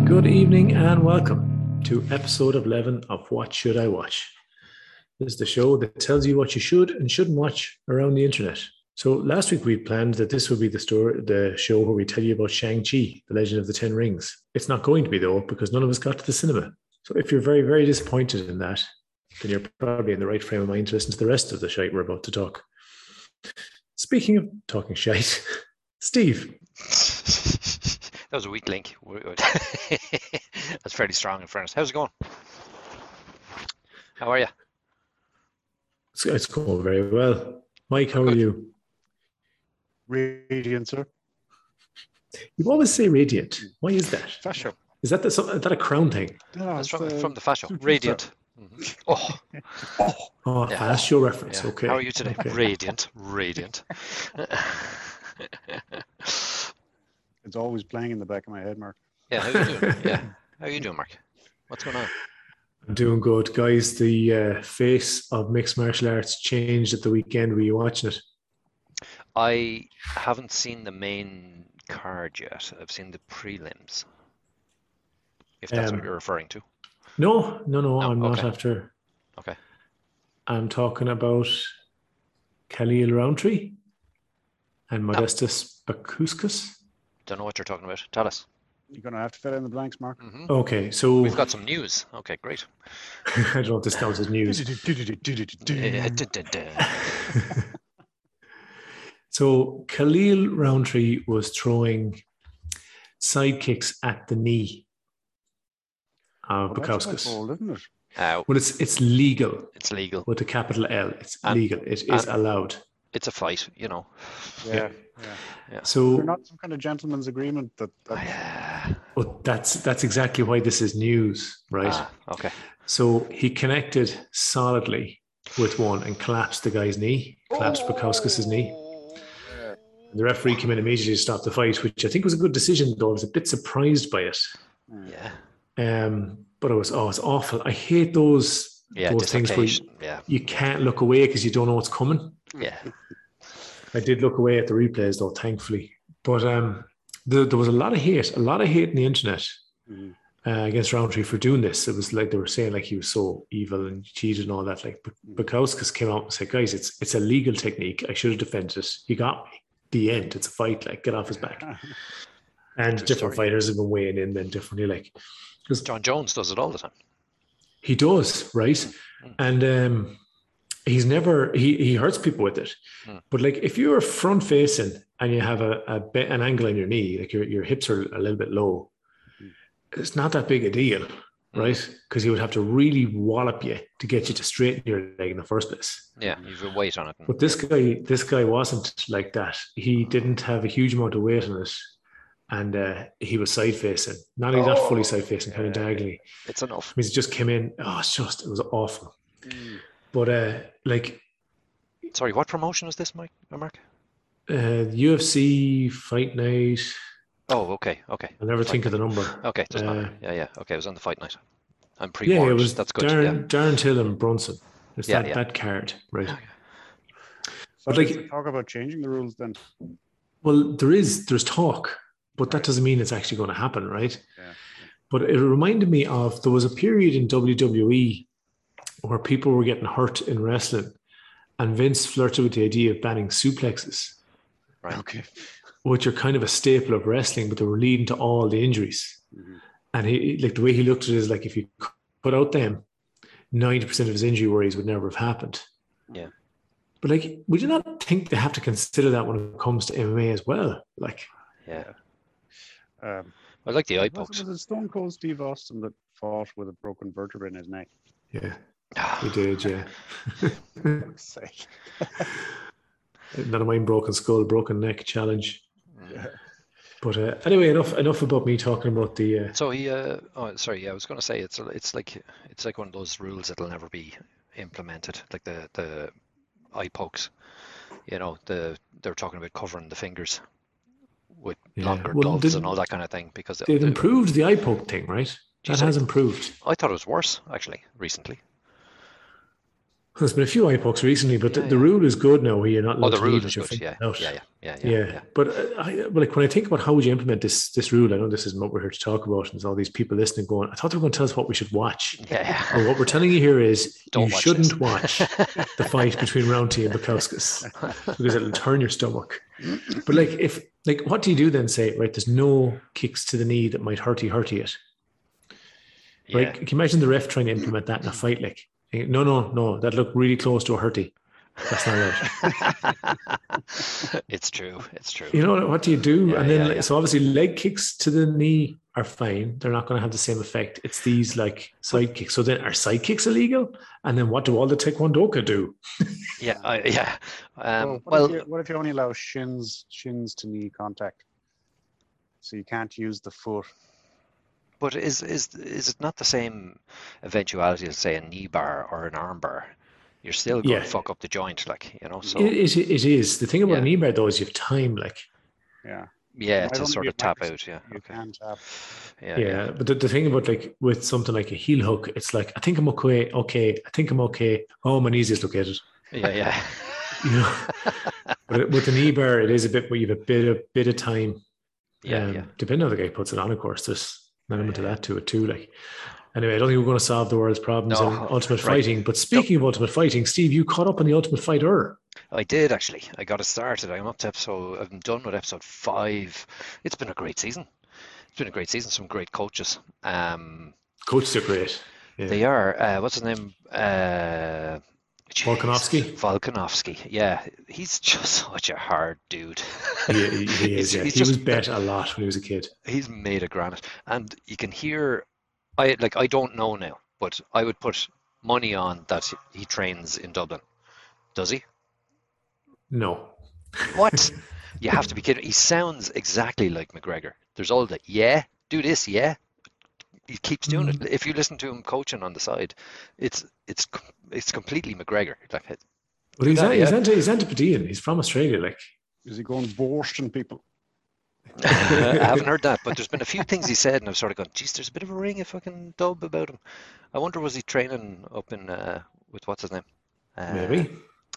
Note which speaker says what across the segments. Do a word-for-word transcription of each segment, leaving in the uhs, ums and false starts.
Speaker 1: Good evening and welcome to episode eleven of What Should I Watch? This is the show that tells you what you should and shouldn't watch around the internet. So last week we planned that this would be the story, the show where we tell you about Shang-Chi, the Legend of the Ten Rings. It's not going to be though, because none of us got to the cinema. So if you're very, very disappointed in that, then you're probably in the right frame of mind to listen to the rest of the shite we're about to talk. Speaking of talking shite, Steve.
Speaker 2: That was a weak link. That's fairly strong in fairness. How's it going? How are you?
Speaker 1: It's, it's going very well. Mike, how
Speaker 2: Good.
Speaker 1: are you?
Speaker 3: Radiant, sir.
Speaker 1: You always say radiant. Why is that?
Speaker 3: Fashion.
Speaker 1: Is that the, is that a crown thing?
Speaker 3: No,
Speaker 2: That's
Speaker 3: it's,
Speaker 2: from,
Speaker 3: uh,
Speaker 2: from the fashion.
Speaker 3: super
Speaker 2: Radiant. Mhm. Oh,
Speaker 3: Oh,
Speaker 1: Oh,
Speaker 2: Yeah.
Speaker 1: that's your reference.
Speaker 2: yeah.
Speaker 1: Okay.
Speaker 2: How are you today?
Speaker 1: Okay.
Speaker 2: Radiant. Radiant.
Speaker 3: it's always playing in the back of my head, Mark.
Speaker 2: Yeah, how you doing? Yeah. How you doing, Mark? What's going on?
Speaker 1: I'm doing good, guys. The uh, face of mixed martial arts changed at the weekend. Were you watching it?
Speaker 2: I haven't seen the main card yet. I've seen the prelims. If that's
Speaker 1: Um,
Speaker 2: what you're referring to.
Speaker 1: No, no, no.
Speaker 2: No,
Speaker 1: I'm not
Speaker 2: okay.
Speaker 1: after.
Speaker 2: Okay.
Speaker 1: I'm talking about Khalil Roundtree and Modestus Bakuskas.
Speaker 2: Don't know what you're talking about. Tell us.
Speaker 3: You're going to have to fill in the blanks, Mark.
Speaker 2: hmm
Speaker 1: Okay, so
Speaker 2: We've got some news. Okay, great.
Speaker 1: I don't know if this counts as news.
Speaker 2: Yeah, dun, dun, dun.
Speaker 1: So Khalil Roundtree was throwing side kicks at the knee of
Speaker 3: Well, that's
Speaker 1: Bukowskis.
Speaker 3: bold, isn't it?
Speaker 2: Uh,
Speaker 1: Well, it's it's legal
Speaker 2: it's legal.
Speaker 1: with a capital L. It's
Speaker 2: And-
Speaker 1: legal. It is
Speaker 2: and-
Speaker 1: allowed.
Speaker 2: It's a fight, you know.
Speaker 3: Yeah. yeah.
Speaker 1: So
Speaker 3: There's not some kind of gentleman's agreement that, that
Speaker 2: Ah,
Speaker 1: well, that's that's exactly why this is news, right?
Speaker 2: ah, okay.
Speaker 1: So he connected solidly with one and collapsed the guy's knee, collapsed Bukowskis' knee. And the referee came in immediately to stop the fight, which I think was a good decision, though. I was a bit surprised by it.
Speaker 2: Yeah.
Speaker 1: Um, but it was oh, it's awful. I hate those
Speaker 2: Yeah,
Speaker 1: those things where you,
Speaker 2: dislocation. Yeah.
Speaker 1: you can't look away because you don't know what's coming.
Speaker 2: Yeah.
Speaker 1: I did look away at the replays, though, thankfully. But um, the, there was a lot of hate, a lot of hate in the internet
Speaker 3: Mhm.
Speaker 1: uh, against Roundtree for doing this. It was like they were saying like he was so evil and cheated and all that. Like Bukowskis came out and said, "Guys, it's it's a legal technique. I should have defended it. You got me. The end. It's a fight. Like get off his back." And different fighters have been weighing in then differently. Like
Speaker 2: John Jones does it all the time.
Speaker 1: he does, right?
Speaker 2: Mm.
Speaker 1: And um, he's never he he hurts people with it.
Speaker 2: Mm.
Speaker 1: But like if you're front facing and you have a, a bit, an angle on your knee, like your your hips are a little bit low,
Speaker 3: Mm.
Speaker 1: it's not that big a deal, right? Because he would have to really wallop you to get you to straighten your leg in the first place.
Speaker 2: Yeah, you've a weight on it.
Speaker 1: But this guy, this guy wasn't like that. He didn't have a huge amount of weight on it, and uh, he was side facing. Not only not fully side facing, kind of diagonally.
Speaker 2: It's enough.
Speaker 1: I mean, it just came in. Oh, it's just it was awful.
Speaker 3: Mm.
Speaker 1: But uh, like
Speaker 2: Sorry, what promotion is this, Mike? uh, Mark?
Speaker 1: uh, U F C Fight Night.
Speaker 2: Oh, okay, okay.
Speaker 1: I'll never
Speaker 2: Fight
Speaker 1: think of the
Speaker 2: night.
Speaker 1: number.
Speaker 2: Okay, doesn't
Speaker 1: Uh,
Speaker 2: matter. Yeah, yeah. Okay, it was on the fight night. I'm
Speaker 1: Yeah,
Speaker 2: pre-warned.
Speaker 1: it was
Speaker 2: That's good.
Speaker 1: Darren,
Speaker 2: Yeah.
Speaker 1: Darren Till and Brunson. It's
Speaker 2: Yeah,
Speaker 1: that,
Speaker 2: yeah.
Speaker 1: that card, right?
Speaker 3: So
Speaker 1: But
Speaker 3: like,
Speaker 1: like-
Speaker 3: talk about changing the rules then.
Speaker 1: Well, there is there's talk, but that doesn't mean it's actually going to happen, right?
Speaker 3: Yeah.
Speaker 1: But it reminded me of there was a period in W W E where people were getting hurt in wrestling, and Vince flirted with the idea of banning suplexes,
Speaker 2: Right.
Speaker 3: Okay.
Speaker 1: which are kind of a staple of wrestling, but they were leading to all the injuries.
Speaker 3: Mhm.
Speaker 1: And he like the way he looked at it is like if you put out them, ninety percent of his injury worries would never have happened.
Speaker 2: Yeah.
Speaker 1: But like, would you not think they have to consider that when it comes to M M A as well? Like,
Speaker 2: Yeah.
Speaker 3: Um,
Speaker 2: I like the eye
Speaker 3: was,
Speaker 2: pokes.
Speaker 3: was it Stone Cold Steve Austin that fought with a broken vertebra in his neck?
Speaker 1: yeah, he did, yeah.
Speaker 3: For fuck's sake.
Speaker 1: Not a mind broken skull, broken neck challenge.
Speaker 3: Yeah.
Speaker 1: But uh, anyway, enough enough about me talking about the. Uh,
Speaker 2: So he, uh, oh, sorry, yeah, I was going to say it's it's like it's like one of those rules that'll never be implemented, like the the eye pokes. You know, the they're talking about covering the fingers with
Speaker 1: Yeah.
Speaker 2: longer
Speaker 1: Well,
Speaker 2: gloves
Speaker 1: they-
Speaker 2: and all that kind of thing because
Speaker 1: they've
Speaker 2: the-
Speaker 1: improved the eye poke thing, right? That
Speaker 2: Geez,
Speaker 1: has
Speaker 2: I-
Speaker 1: improved.
Speaker 2: I thought it was worse actually recently.
Speaker 1: There's been a few eye pokes recently, but
Speaker 2: Yeah,
Speaker 1: the, the
Speaker 2: yeah.
Speaker 1: rule is good now where you're not
Speaker 2: Oh,
Speaker 1: allowed
Speaker 2: the
Speaker 1: to
Speaker 2: rule
Speaker 1: leave
Speaker 2: is
Speaker 1: with your
Speaker 2: good.
Speaker 1: fingers
Speaker 2: Yeah,
Speaker 1: out.
Speaker 2: yeah, yeah, yeah, yeah,
Speaker 1: Yeah,
Speaker 2: yeah.
Speaker 1: but uh, I, but like when I think about how would you implement this this rule, I know this isn't what we're here to talk about, and there's all these people listening going, I thought they were going to tell us what we should watch.
Speaker 2: Yeah.
Speaker 1: Well, what we're telling you here is
Speaker 2: Don't
Speaker 1: you
Speaker 2: watch
Speaker 1: shouldn't
Speaker 2: this.
Speaker 1: watch the fight between Rounty and Bukowskis because it'll turn your stomach. But like, if like, what do you do then? Say, right, there's no kicks to the knee that might hurty hurty it. Right?
Speaker 2: Yeah.
Speaker 1: Can you imagine the ref trying to implement that in a fight? Like, no, no, no, that looked really close to a hurty. That's not right.
Speaker 2: It's true. It's true.
Speaker 1: You know, what do you do?
Speaker 2: Yeah,
Speaker 1: and then,
Speaker 2: yeah,
Speaker 1: like,
Speaker 2: yeah.
Speaker 1: so obviously, leg kicks to the knee are fine. They're not going to have the same effect. It's these like side kicks. So then, are side kicks illegal? And then, what do all the taekwondoka do?
Speaker 2: Yeah, I, yeah. Um,
Speaker 3: well, what,
Speaker 2: well,
Speaker 3: if you, what if you only allow shins shins to knee contact? So you can't use the foot.
Speaker 2: but is is is it not the same eventuality as say a knee bar or an arm bar? You're still going
Speaker 1: Yeah,
Speaker 2: to fuck up the joint, like, you know. So
Speaker 1: it, it, it is. The thing about
Speaker 2: yeah,
Speaker 1: an knee bar though is you have time. Like,
Speaker 3: Yeah.
Speaker 2: yeah,
Speaker 3: Might
Speaker 2: to
Speaker 3: only
Speaker 2: sort
Speaker 3: be a
Speaker 2: of tap
Speaker 3: microsecond.
Speaker 2: out. Yeah,
Speaker 3: You
Speaker 2: okay.
Speaker 3: can tap.
Speaker 2: Yeah,
Speaker 1: yeah.
Speaker 2: yeah,
Speaker 1: But the, the thing about like with something like a heel hook, it's like I think I'm okay. Okay, I think I'm okay. Oh, my knees dislocated.
Speaker 2: yeah, yeah.
Speaker 1: You know. But with the knee bar, it is a bit. You have a bit of bit of time.
Speaker 2: Yeah,
Speaker 1: Um,
Speaker 2: yeah.
Speaker 1: Depending on how the guy puts it on, of course, there's an
Speaker 2: Yeah,
Speaker 1: element
Speaker 2: yeah,
Speaker 1: of
Speaker 2: yeah.
Speaker 1: that to it too. Like, anyway, I don't think we're going to solve the world's problems in
Speaker 2: No,
Speaker 1: Ultimate
Speaker 2: right.
Speaker 1: Fighting. But
Speaker 2: No,
Speaker 1: speaking of Ultimate Fighting, Steve, you caught up on the Ultimate Fighter.
Speaker 2: I did actually. I got it started. I'm up to episode. I'm done with episode five. It's been a great season. It's been a great season. Some great coaches. Um,
Speaker 1: Coaches are great. Yeah.
Speaker 2: they are. Uh, what's his name? Uh,
Speaker 1: Volkanovski?
Speaker 2: Jesus, Volkanovski. Yeah, he's just such a hard dude.
Speaker 1: He, he, he
Speaker 2: He's,
Speaker 1: is. Yeah.
Speaker 2: he's
Speaker 1: He
Speaker 2: just
Speaker 1: was bet a lot when he was a kid.
Speaker 2: he's made of granite, and you can hear. I like. I don't know now, but I would put money on that he trains in Dublin. Does he?
Speaker 1: No.
Speaker 2: What? You have to be kidding. He sounds exactly like McGregor. There's all the yeah, do this, yeah. He keeps doing it. If you listen to him coaching on the side, it's it's com- it's completely McGregor. Like,
Speaker 1: But
Speaker 2: do
Speaker 1: he's
Speaker 2: that,
Speaker 1: he's
Speaker 2: yeah.
Speaker 1: anti he's Antipodean. He's from Australia. Like,
Speaker 3: Is he going borsting people?
Speaker 2: I haven't heard that, but there's been a few things he said, and I've sort of gone, geez, there's a bit of a ring of fucking dub about him. I wonder, was he training up in uh, with what's his name? Uh,
Speaker 1: maybe.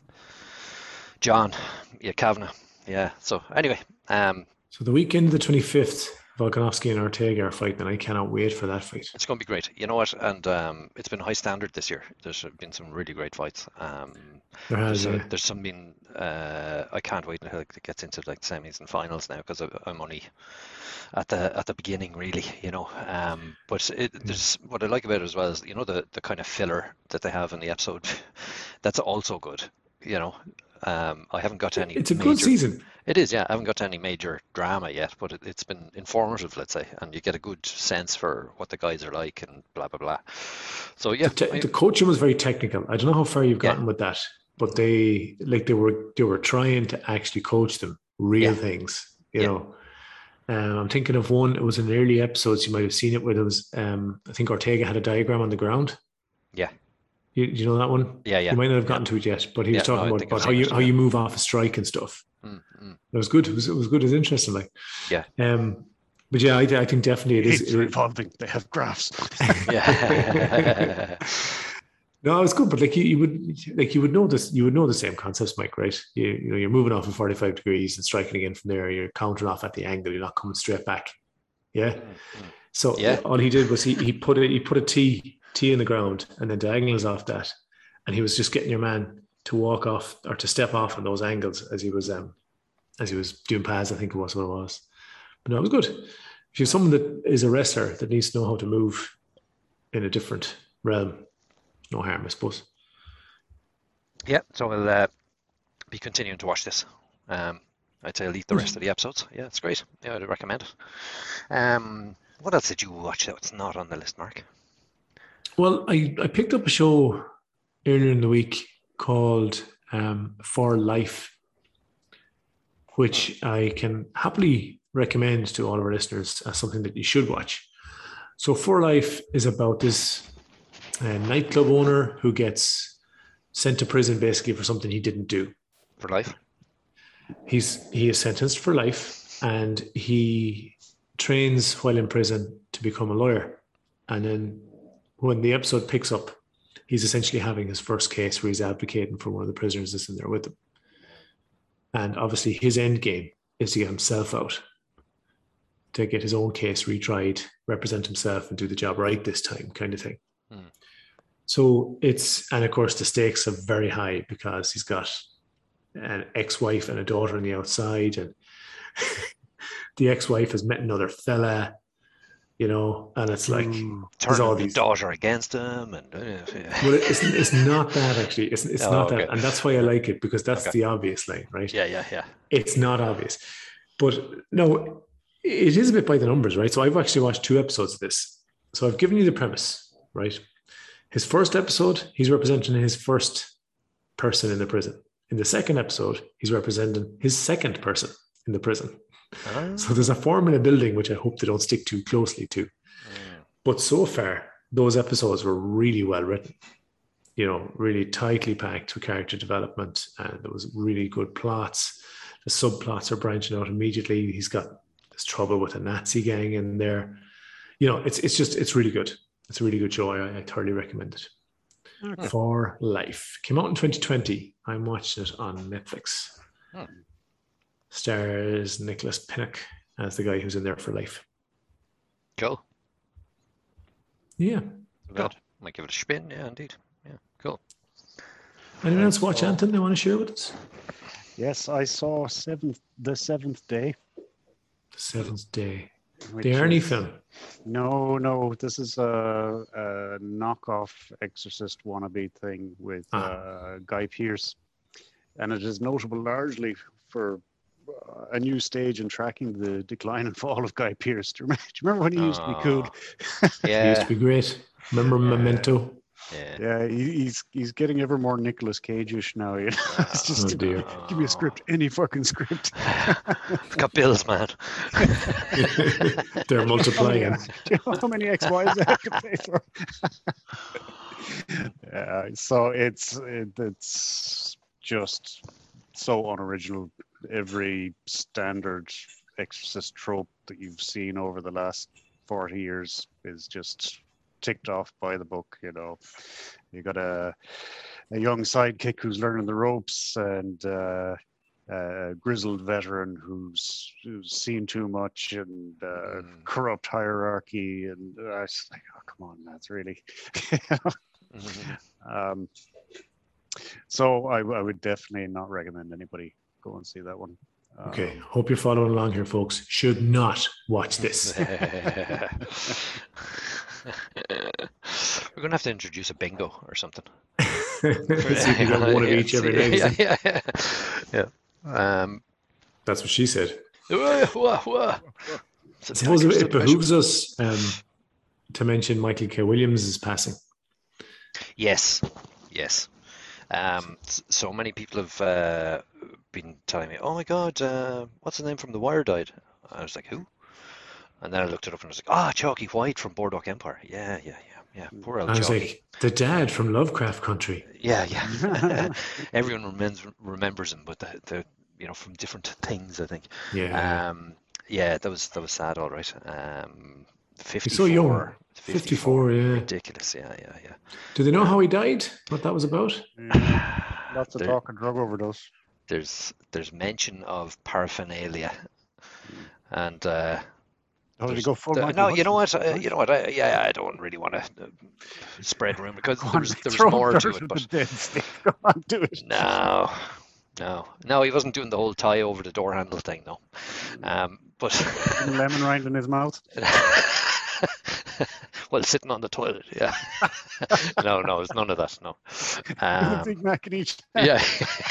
Speaker 2: John, yeah, Kavanagh. Yeah. So anyway, um,
Speaker 1: So the weekend of the twenty-fifth, Volkanovski and Ortega are fighting, and I cannot wait for that fight.
Speaker 2: it's going to be great. You know what? And um, it's been high standard this year. There's been some really great fights. Um,
Speaker 1: There has,
Speaker 2: there's, a,
Speaker 1: yeah.
Speaker 2: there's some been. Uh, I can't wait until it gets into like semis and finals now because I'm only at the at the beginning, really. You know. Um, but it, there's what I like about it as well is you know the the kind of filler that they have in the episode. That's also good. You know. Um, I haven't got to any.
Speaker 1: It's a
Speaker 2: major,
Speaker 1: good season.
Speaker 2: It is, yeah. I haven't got to any major drama yet, but it, it's been informative, let's say, and you get a good sense for what the guys are like and blah blah blah. So yeah,
Speaker 1: The, te-
Speaker 2: I-
Speaker 1: the coaching was very technical. I don't know how far you've
Speaker 2: Yeah.
Speaker 1: gotten with that, but they like they were they were trying to actually coach them real
Speaker 2: Yeah.
Speaker 1: things. You
Speaker 2: Yeah.
Speaker 1: know, um, I'm thinking of one. It was in the early episodes. You might have seen it where there was. Um, I think Ortega had a diagram on the ground.
Speaker 2: yeah,
Speaker 1: You, you know that one?
Speaker 2: yeah, yeah.
Speaker 1: You might not have
Speaker 2: yeah.
Speaker 1: gotten to it yet, but he was
Speaker 2: Yeah, no,
Speaker 1: talking
Speaker 2: I
Speaker 1: about,
Speaker 2: think I've
Speaker 1: about how
Speaker 2: seen
Speaker 1: you
Speaker 2: it,
Speaker 1: how
Speaker 2: yeah.
Speaker 1: you move off a strike and stuff.
Speaker 2: Mm, mm.
Speaker 1: It was good. It was it was good. It was interesting. Like,
Speaker 2: Yeah.
Speaker 1: Um, but yeah, I, I think definitely it is.
Speaker 3: It's revolving. They have graphs.
Speaker 2: Yeah.
Speaker 1: No, it's good, but like you, you would like you would know this. You would know the same concepts, Mike, right? You, you know, you're moving off at forty-five degrees and striking again from there. You're countering off at the angle. You're not coming straight back. Yeah.
Speaker 2: Mm, mm.
Speaker 1: So
Speaker 2: Yeah.
Speaker 1: all he did was he he put a he put a T T in the ground and then diagonals off that, and he was just getting your man to walk off or to step off on those angles as he was um as he was doing pads. I think it was what it was. But no, it was good. If you're someone that is a wrestler that needs to know how to move in a different realm, no harm, I suppose.
Speaker 2: Yeah. So we'll uh, be continuing to watch this. Um, I'd say I'll eat the rest of the episodes. Yeah, it's great. Yeah, I'd recommend it. Um, what else did you watch that's not on the list, Mark?
Speaker 1: Well, I, I picked up a show earlier in the week called um, For Life, which I can happily recommend to all of our listeners as something that you should watch. So For Life is about this uh, nightclub owner who gets sent to prison basically for something he didn't do.
Speaker 2: For life?
Speaker 1: He's he is sentenced for life, and he trains while in prison to become a lawyer. And then when the episode picks up, he's essentially having his first case where he's advocating for one of the prisoners that's in there with him. And obviously his end game is to get himself out, to get his own case retried, represent himself and do the job right this time, kind of thing. Mm. So it's, and of course the stakes are very high because he's got an ex-wife and a daughter on the outside, and the ex-wife has met another fella, you know, and it's like
Speaker 2: mm, turning all the these... daughter against him, and uh,
Speaker 1: yeah. Well, it's it's not that actually. It's it's oh, not okay. that, and that's why I like it, because that's okay. the obvious line, right?
Speaker 2: Yeah, yeah, yeah.
Speaker 1: It's not obvious, but no, it is a bit by the numbers, right? So I've actually watched two episodes of this. So I've given you the premise, right? His first episode, he's representing his first person in the prison. In the second episode, he's representing his second person in the prison. Oh. So there's a formula building, which I hope they don't stick too closely to. Mm. But so far, those episodes were really well written, you know, really tightly packed with character development, and there was really good plots. The subplots are branching out immediately. He's got this trouble with a Nazi gang in there. You know, it's it's just, it's really good. It's a really good show. I, I thoroughly recommend it. Okay. For Life. Came out in twenty twenty. I'm watching it on Netflix. Hmm. Stars Nicholas Pinnock as the guy who's in there for life.
Speaker 2: Cool.
Speaker 1: Yeah.
Speaker 2: Good. Might give it a spin. Yeah, indeed. Yeah, cool.
Speaker 1: Anyone else watch Anton they want to share with us?
Speaker 3: Yes, I saw seventh, The Seventh Day.
Speaker 1: The Seventh Day. The Arnie is, film.
Speaker 3: No, no. This is a, a knockoff Exorcist wannabe thing with ah. uh, Guy Pearce. And it is notable largely for uh, a new stage in tracking the decline and fall of Guy Pearce. Do you remember, do you remember when he oh. used to be cool?
Speaker 2: Yeah.
Speaker 1: He used to be great. Remember yeah. Memento?
Speaker 3: Yeah, yeah he, he's he's getting ever more Nicolas Cage-ish now. You know? It's just,
Speaker 1: oh, dear.
Speaker 3: Give me a script, any fucking script.
Speaker 2: I've got bills, man.
Speaker 1: They're multiplying.
Speaker 3: Do you know how many ex-wives I have to pay for? Yeah, so it's it, it's just so unoriginal. Every standard Exorcist trope that you've seen over the last forty years is just ticked off by the book. You know, you got a a young sidekick who's learning the ropes, and uh, a grizzled veteran who's who's seen too much, and uh, mm. corrupt hierarchy, and uh, I was like, oh come on, that's really. mm-hmm. um, so I, I would definitely not recommend anybody go and see that one.
Speaker 1: Okay, um, hope you're following along here, folks. Should not watch this.
Speaker 2: We're gonna have to introduce a bingo or something.
Speaker 1: See if we got one of each every day.
Speaker 2: Yeah, yeah, yeah. yeah. Um,
Speaker 1: That's what she said.
Speaker 2: Whoa, whoa, whoa.
Speaker 1: I suppose it, it behooves us um, to mention Michael K. Williams' passing.
Speaker 2: Yes, yes. Um, so many people have uh, been telling me, "Oh my God, uh, what's the name from The Wire died?" I was like, "Who?" And then I looked it up and I was like, "Ah, oh, Chalky White from Boardwalk Empire." Yeah, yeah, yeah, yeah. Poor old
Speaker 1: I was
Speaker 2: Chalky.
Speaker 1: like, the dad from Lovecraft Country.
Speaker 2: Yeah, yeah. Everyone remembers remembers him, but the, the you know from different things, I think.
Speaker 1: Yeah.
Speaker 2: Um, yeah, that was that was sad, all right. Um, fifty-four.
Speaker 1: He's so young. fifty-four, yeah.
Speaker 2: Ridiculous, yeah, yeah, yeah.
Speaker 1: Do they know how he died? What that was about?
Speaker 3: Yeah. Lots of
Speaker 2: there,
Speaker 3: talk and drug overdose.
Speaker 2: There's there's mention of paraphernalia, and uh,
Speaker 3: oh, did he go full?
Speaker 2: The, no, you know what? Uh, you know what? I, yeah, I don't really want to uh, spread rumor because there was there was more to it. But
Speaker 3: dead, go on, do it.
Speaker 2: No, no, no. He wasn't doing the whole tie over the door handle thing, no. Um, but
Speaker 3: lemon rind in his mouth.
Speaker 2: Well, sitting on the toilet, yeah. no, no, it's none of that, no. Um,
Speaker 3: Big Mac in each.
Speaker 2: Yeah.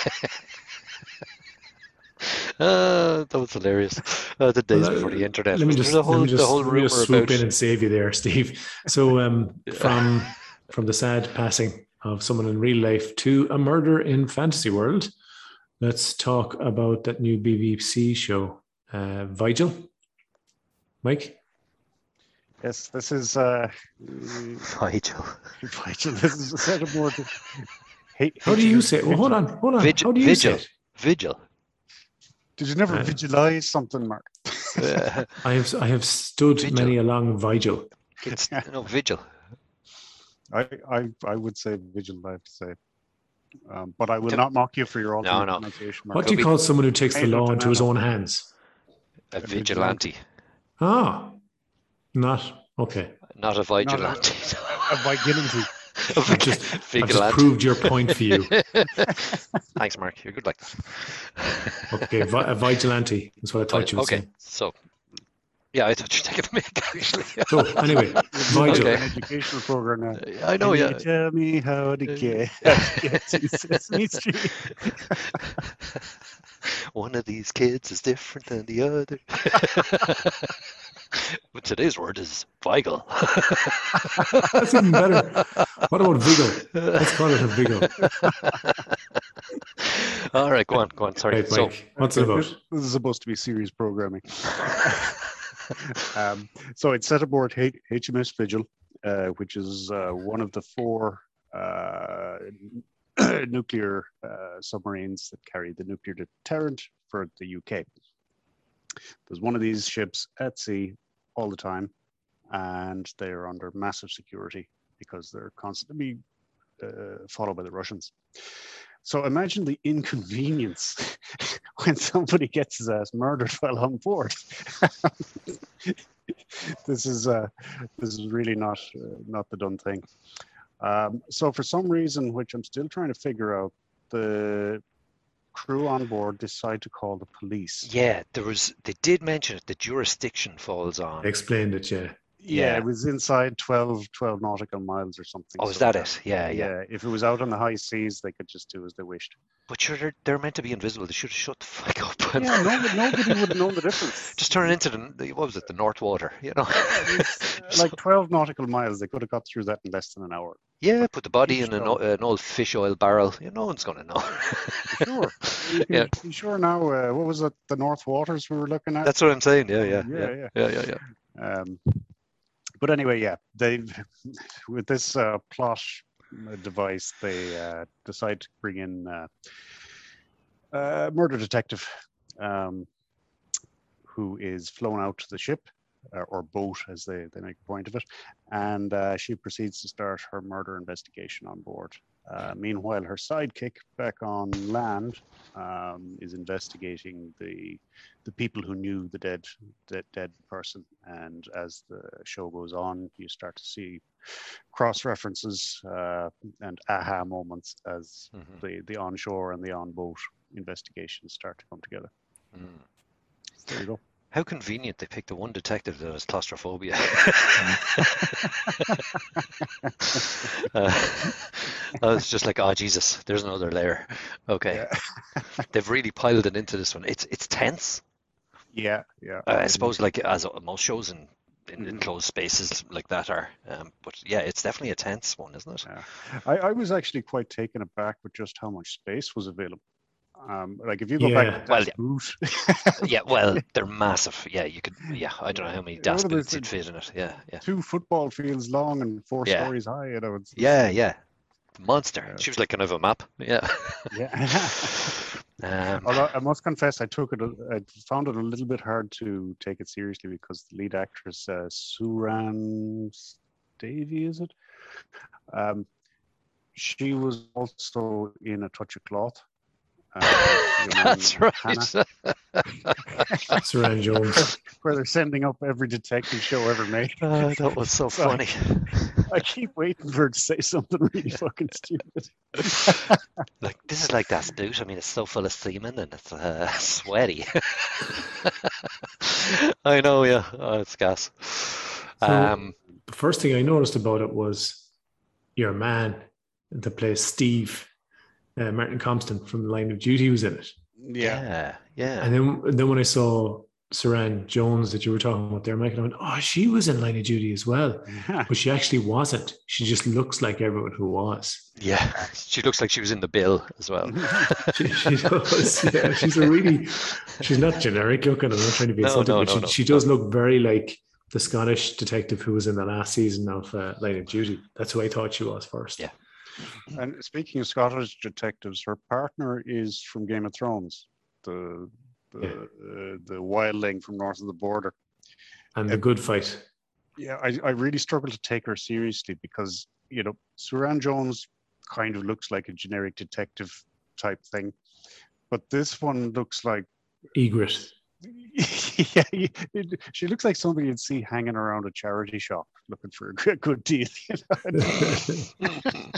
Speaker 2: uh, that was hilarious. Uh, the days well, before the internet.
Speaker 1: Let me just,
Speaker 2: the whole,
Speaker 1: let me just,
Speaker 2: the whole
Speaker 1: let me just swoop
Speaker 2: about...
Speaker 1: in and save you there, Steve. So um, from from the sad passing of someone in real life to a murder in fantasy world, let's talk about that new B B C show, uh, Vigil. Mike?
Speaker 3: Yes, this is uh,
Speaker 2: Vigil.
Speaker 3: Vigil. This is a set of more. Hate,
Speaker 1: How do you say it? Well, hold on, hold on.
Speaker 2: Vigil.
Speaker 1: How do you
Speaker 2: Vigil.
Speaker 1: say it?
Speaker 2: Vigil.
Speaker 3: Did you never uh, visualize something, Mark?
Speaker 2: Uh,
Speaker 1: I have I have stood
Speaker 2: vigil.
Speaker 1: many a long vigil.
Speaker 2: It's no vigil.
Speaker 3: I, I, I would say vigilant, I have to say. Um, but I will
Speaker 2: To-
Speaker 3: not mock you for your alternate
Speaker 2: No, no.
Speaker 3: pronunciation. Mark.
Speaker 1: What do you
Speaker 2: be-
Speaker 1: call someone who takes the
Speaker 3: Tomato,
Speaker 1: law into his
Speaker 3: tomato.
Speaker 1: own hands?
Speaker 2: A
Speaker 3: vigilante.
Speaker 2: vigilante,
Speaker 1: Ah, not okay.
Speaker 2: not a
Speaker 3: Not a,
Speaker 2: vigilante.
Speaker 3: a, a vigilante.
Speaker 1: I've just, I've just
Speaker 2: Vigilante.
Speaker 1: proved your point for you.
Speaker 2: Thanks, Mark. You're good like that.
Speaker 1: Okay, vi- a vigilante is what I thought
Speaker 2: Vi-
Speaker 1: you were
Speaker 2: okay,
Speaker 1: saying.
Speaker 2: so yeah, I thought you were taking a mic actually.
Speaker 1: So anyway, Vigil.
Speaker 2: Okay.
Speaker 3: An educational program now.
Speaker 2: I know,
Speaker 3: Can
Speaker 2: yeah.
Speaker 3: you tell me how to get,
Speaker 2: Uh,
Speaker 3: how to get to Sesame Street?
Speaker 2: One of these kids is different than the other. But today's word is Vigil.
Speaker 1: That's even better. What about Vigil? Let's call it a Vigil.
Speaker 2: All right, go on, go on. Sorry.
Speaker 1: Right,
Speaker 2: So,
Speaker 1: Mike. What's it about?
Speaker 3: This, this is supposed to be serious programming. um, so it's set aboard H- HMS Vigil, uh, which is uh, one of the four uh, nuclear uh, submarines that carry the nuclear deterrent for the U K. There's one of these ships at sea all the time, and they're under massive security because they're constantly uh, followed by the Russians. So imagine the inconvenience when somebody gets his ass murdered while on board. This is uh, this is really not uh, not the done thing. Um, so for some reason, which I'm still trying to figure out, the crew on board decide to call the police.
Speaker 2: yeah, there was. They did mention it. The jurisdiction falls on.
Speaker 1: Explained it, yeah.
Speaker 3: Yeah,
Speaker 2: Yeah.
Speaker 3: it was inside twelve, twelve nautical miles or something.
Speaker 2: Oh, is
Speaker 3: so
Speaker 2: that it? Yeah, yeah.
Speaker 3: Yeah, if it was out on the high seas, they could just do as they wished.
Speaker 2: But sure, they're, they're meant to be invisible. They should have shut the fuck up. and
Speaker 3: Yeah, nobody, nobody would have known the difference.
Speaker 2: Just turn it into the, the what was it, the North Water, you know?
Speaker 3: Like twelve nautical miles, they could have got through that in less than an hour.
Speaker 2: Yeah, put the body in
Speaker 3: Fish
Speaker 2: an,
Speaker 3: oil.
Speaker 2: o- an old fish oil barrel. You know, no one's gonna know.
Speaker 3: Sure. You can
Speaker 2: Yeah.
Speaker 3: be sure now, uh, what was it, the North Waters we were looking at?
Speaker 2: That's what I'm saying. Yeah, yeah,
Speaker 3: Yeah,
Speaker 2: yeah, yeah, yeah, yeah.
Speaker 3: Um, but anyway, yeah, they with this uh, plot uh, device, they uh, decide to bring in uh, a murder detective um, who is flown out to the ship, uh, or boat, as they, they make a point of it, and uh, she proceeds to start her murder investigation on board. Uh, meanwhile, her sidekick back on land um, is investigating the the people who knew the dead the dead person. And as the show goes on, you start to see cross references uh, and aha moments as
Speaker 2: Mhm.
Speaker 3: the the onshore and the on boat investigations start to come together.
Speaker 2: Mm.
Speaker 3: So there you go.
Speaker 2: How convenient they picked the one detective that has claustrophobia. uh, I was just like, oh Jesus, there's another layer. Okay,
Speaker 3: Yeah.
Speaker 2: they've really piled it into this one. It's it's tense.
Speaker 3: Yeah, yeah.
Speaker 2: Uh, I suppose, like as most shows in, in
Speaker 3: Mhm.
Speaker 2: enclosed spaces like that are. Um, but yeah, it's definitely a tense one, isn't it?
Speaker 3: Yeah. I, I was actually quite taken aback with just how much space was available. Um, like if you go
Speaker 1: Yeah.
Speaker 3: back to
Speaker 2: Well,
Speaker 3: Das Boot,
Speaker 2: Yeah, well, they're massive. Yeah, you could. Yeah, I don't know how many
Speaker 3: What
Speaker 2: Das
Speaker 3: are they
Speaker 2: boots you'd
Speaker 3: saying?
Speaker 2: fit in it. Yeah, yeah,
Speaker 3: two football fields long and four
Speaker 2: Yeah.
Speaker 3: stories high, you know. It's,
Speaker 2: yeah, yeah. Monster.
Speaker 3: Yeah.
Speaker 2: She was like kind of a map. Yeah.
Speaker 3: yeah.
Speaker 2: Um,
Speaker 3: Although I must confess, I took it. a- I found it a little bit hard to take it seriously because the lead actress, uh, Suran Davy, is it? Um, she was also in A Touch of Cloth. Uh, with your man
Speaker 2: that's
Speaker 3: Hannah,
Speaker 2: right.
Speaker 1: Saran Jones.
Speaker 3: where they're sending up every detective show ever made.
Speaker 2: Uh, that was so
Speaker 3: Sorry.
Speaker 2: funny.
Speaker 3: I keep waiting for her to say something really fucking stupid.
Speaker 2: Like this is like Das boot. I mean, it's so full of semen and it's uh, sweaty. I know. Yeah, oh, it's gas.
Speaker 1: So-
Speaker 2: Um,
Speaker 1: The first thing I noticed about it was your man that plays Steve, uh, Martin Compton from Line of Duty, was in it.
Speaker 3: Yeah.
Speaker 2: yeah, yeah.
Speaker 1: And then, and then when I saw Saran Jones that you were talking about there, Mike, I went, oh, she was in Line of Duty as well. But she actually wasn't. She just looks like everyone who was.
Speaker 2: Yeah, she looks like she was in the bill as well.
Speaker 1: She, she does. Yeah, she's a really, she's not generic looking. I'm not trying to be
Speaker 2: No,
Speaker 1: insulting,
Speaker 2: no,
Speaker 1: but
Speaker 2: no,
Speaker 1: she,
Speaker 2: no,
Speaker 1: she does look very like the Scottish detective who was in the last season of uh, Line of Duty. That's who I thought she was first.
Speaker 2: Yeah.
Speaker 3: And speaking of Scottish detectives, her partner is from Game of Thrones, the the,
Speaker 1: Yeah.
Speaker 3: uh, the wildling from north of the border.
Speaker 1: And the good fight.
Speaker 3: Yeah, I, I really struggle to take her seriously because you know, Suran Jones kind of looks like a generic detective type thing, but this one looks like
Speaker 1: Egret.
Speaker 3: yeah, it, she looks like somebody you'd see hanging around a charity shop looking for a good, good deal. You know?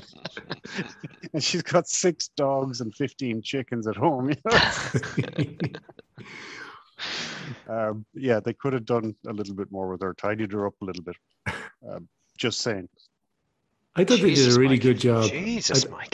Speaker 3: And she's got six dogs and fifteen chickens at home. You know? um, yeah, they could have done a little bit more with her, tidied her up a little bit. Um, just saying.
Speaker 1: I thought
Speaker 2: Jesus,
Speaker 1: they did a really
Speaker 2: Mike.
Speaker 1: good job.
Speaker 2: Jesus,
Speaker 1: I,
Speaker 2: Mike.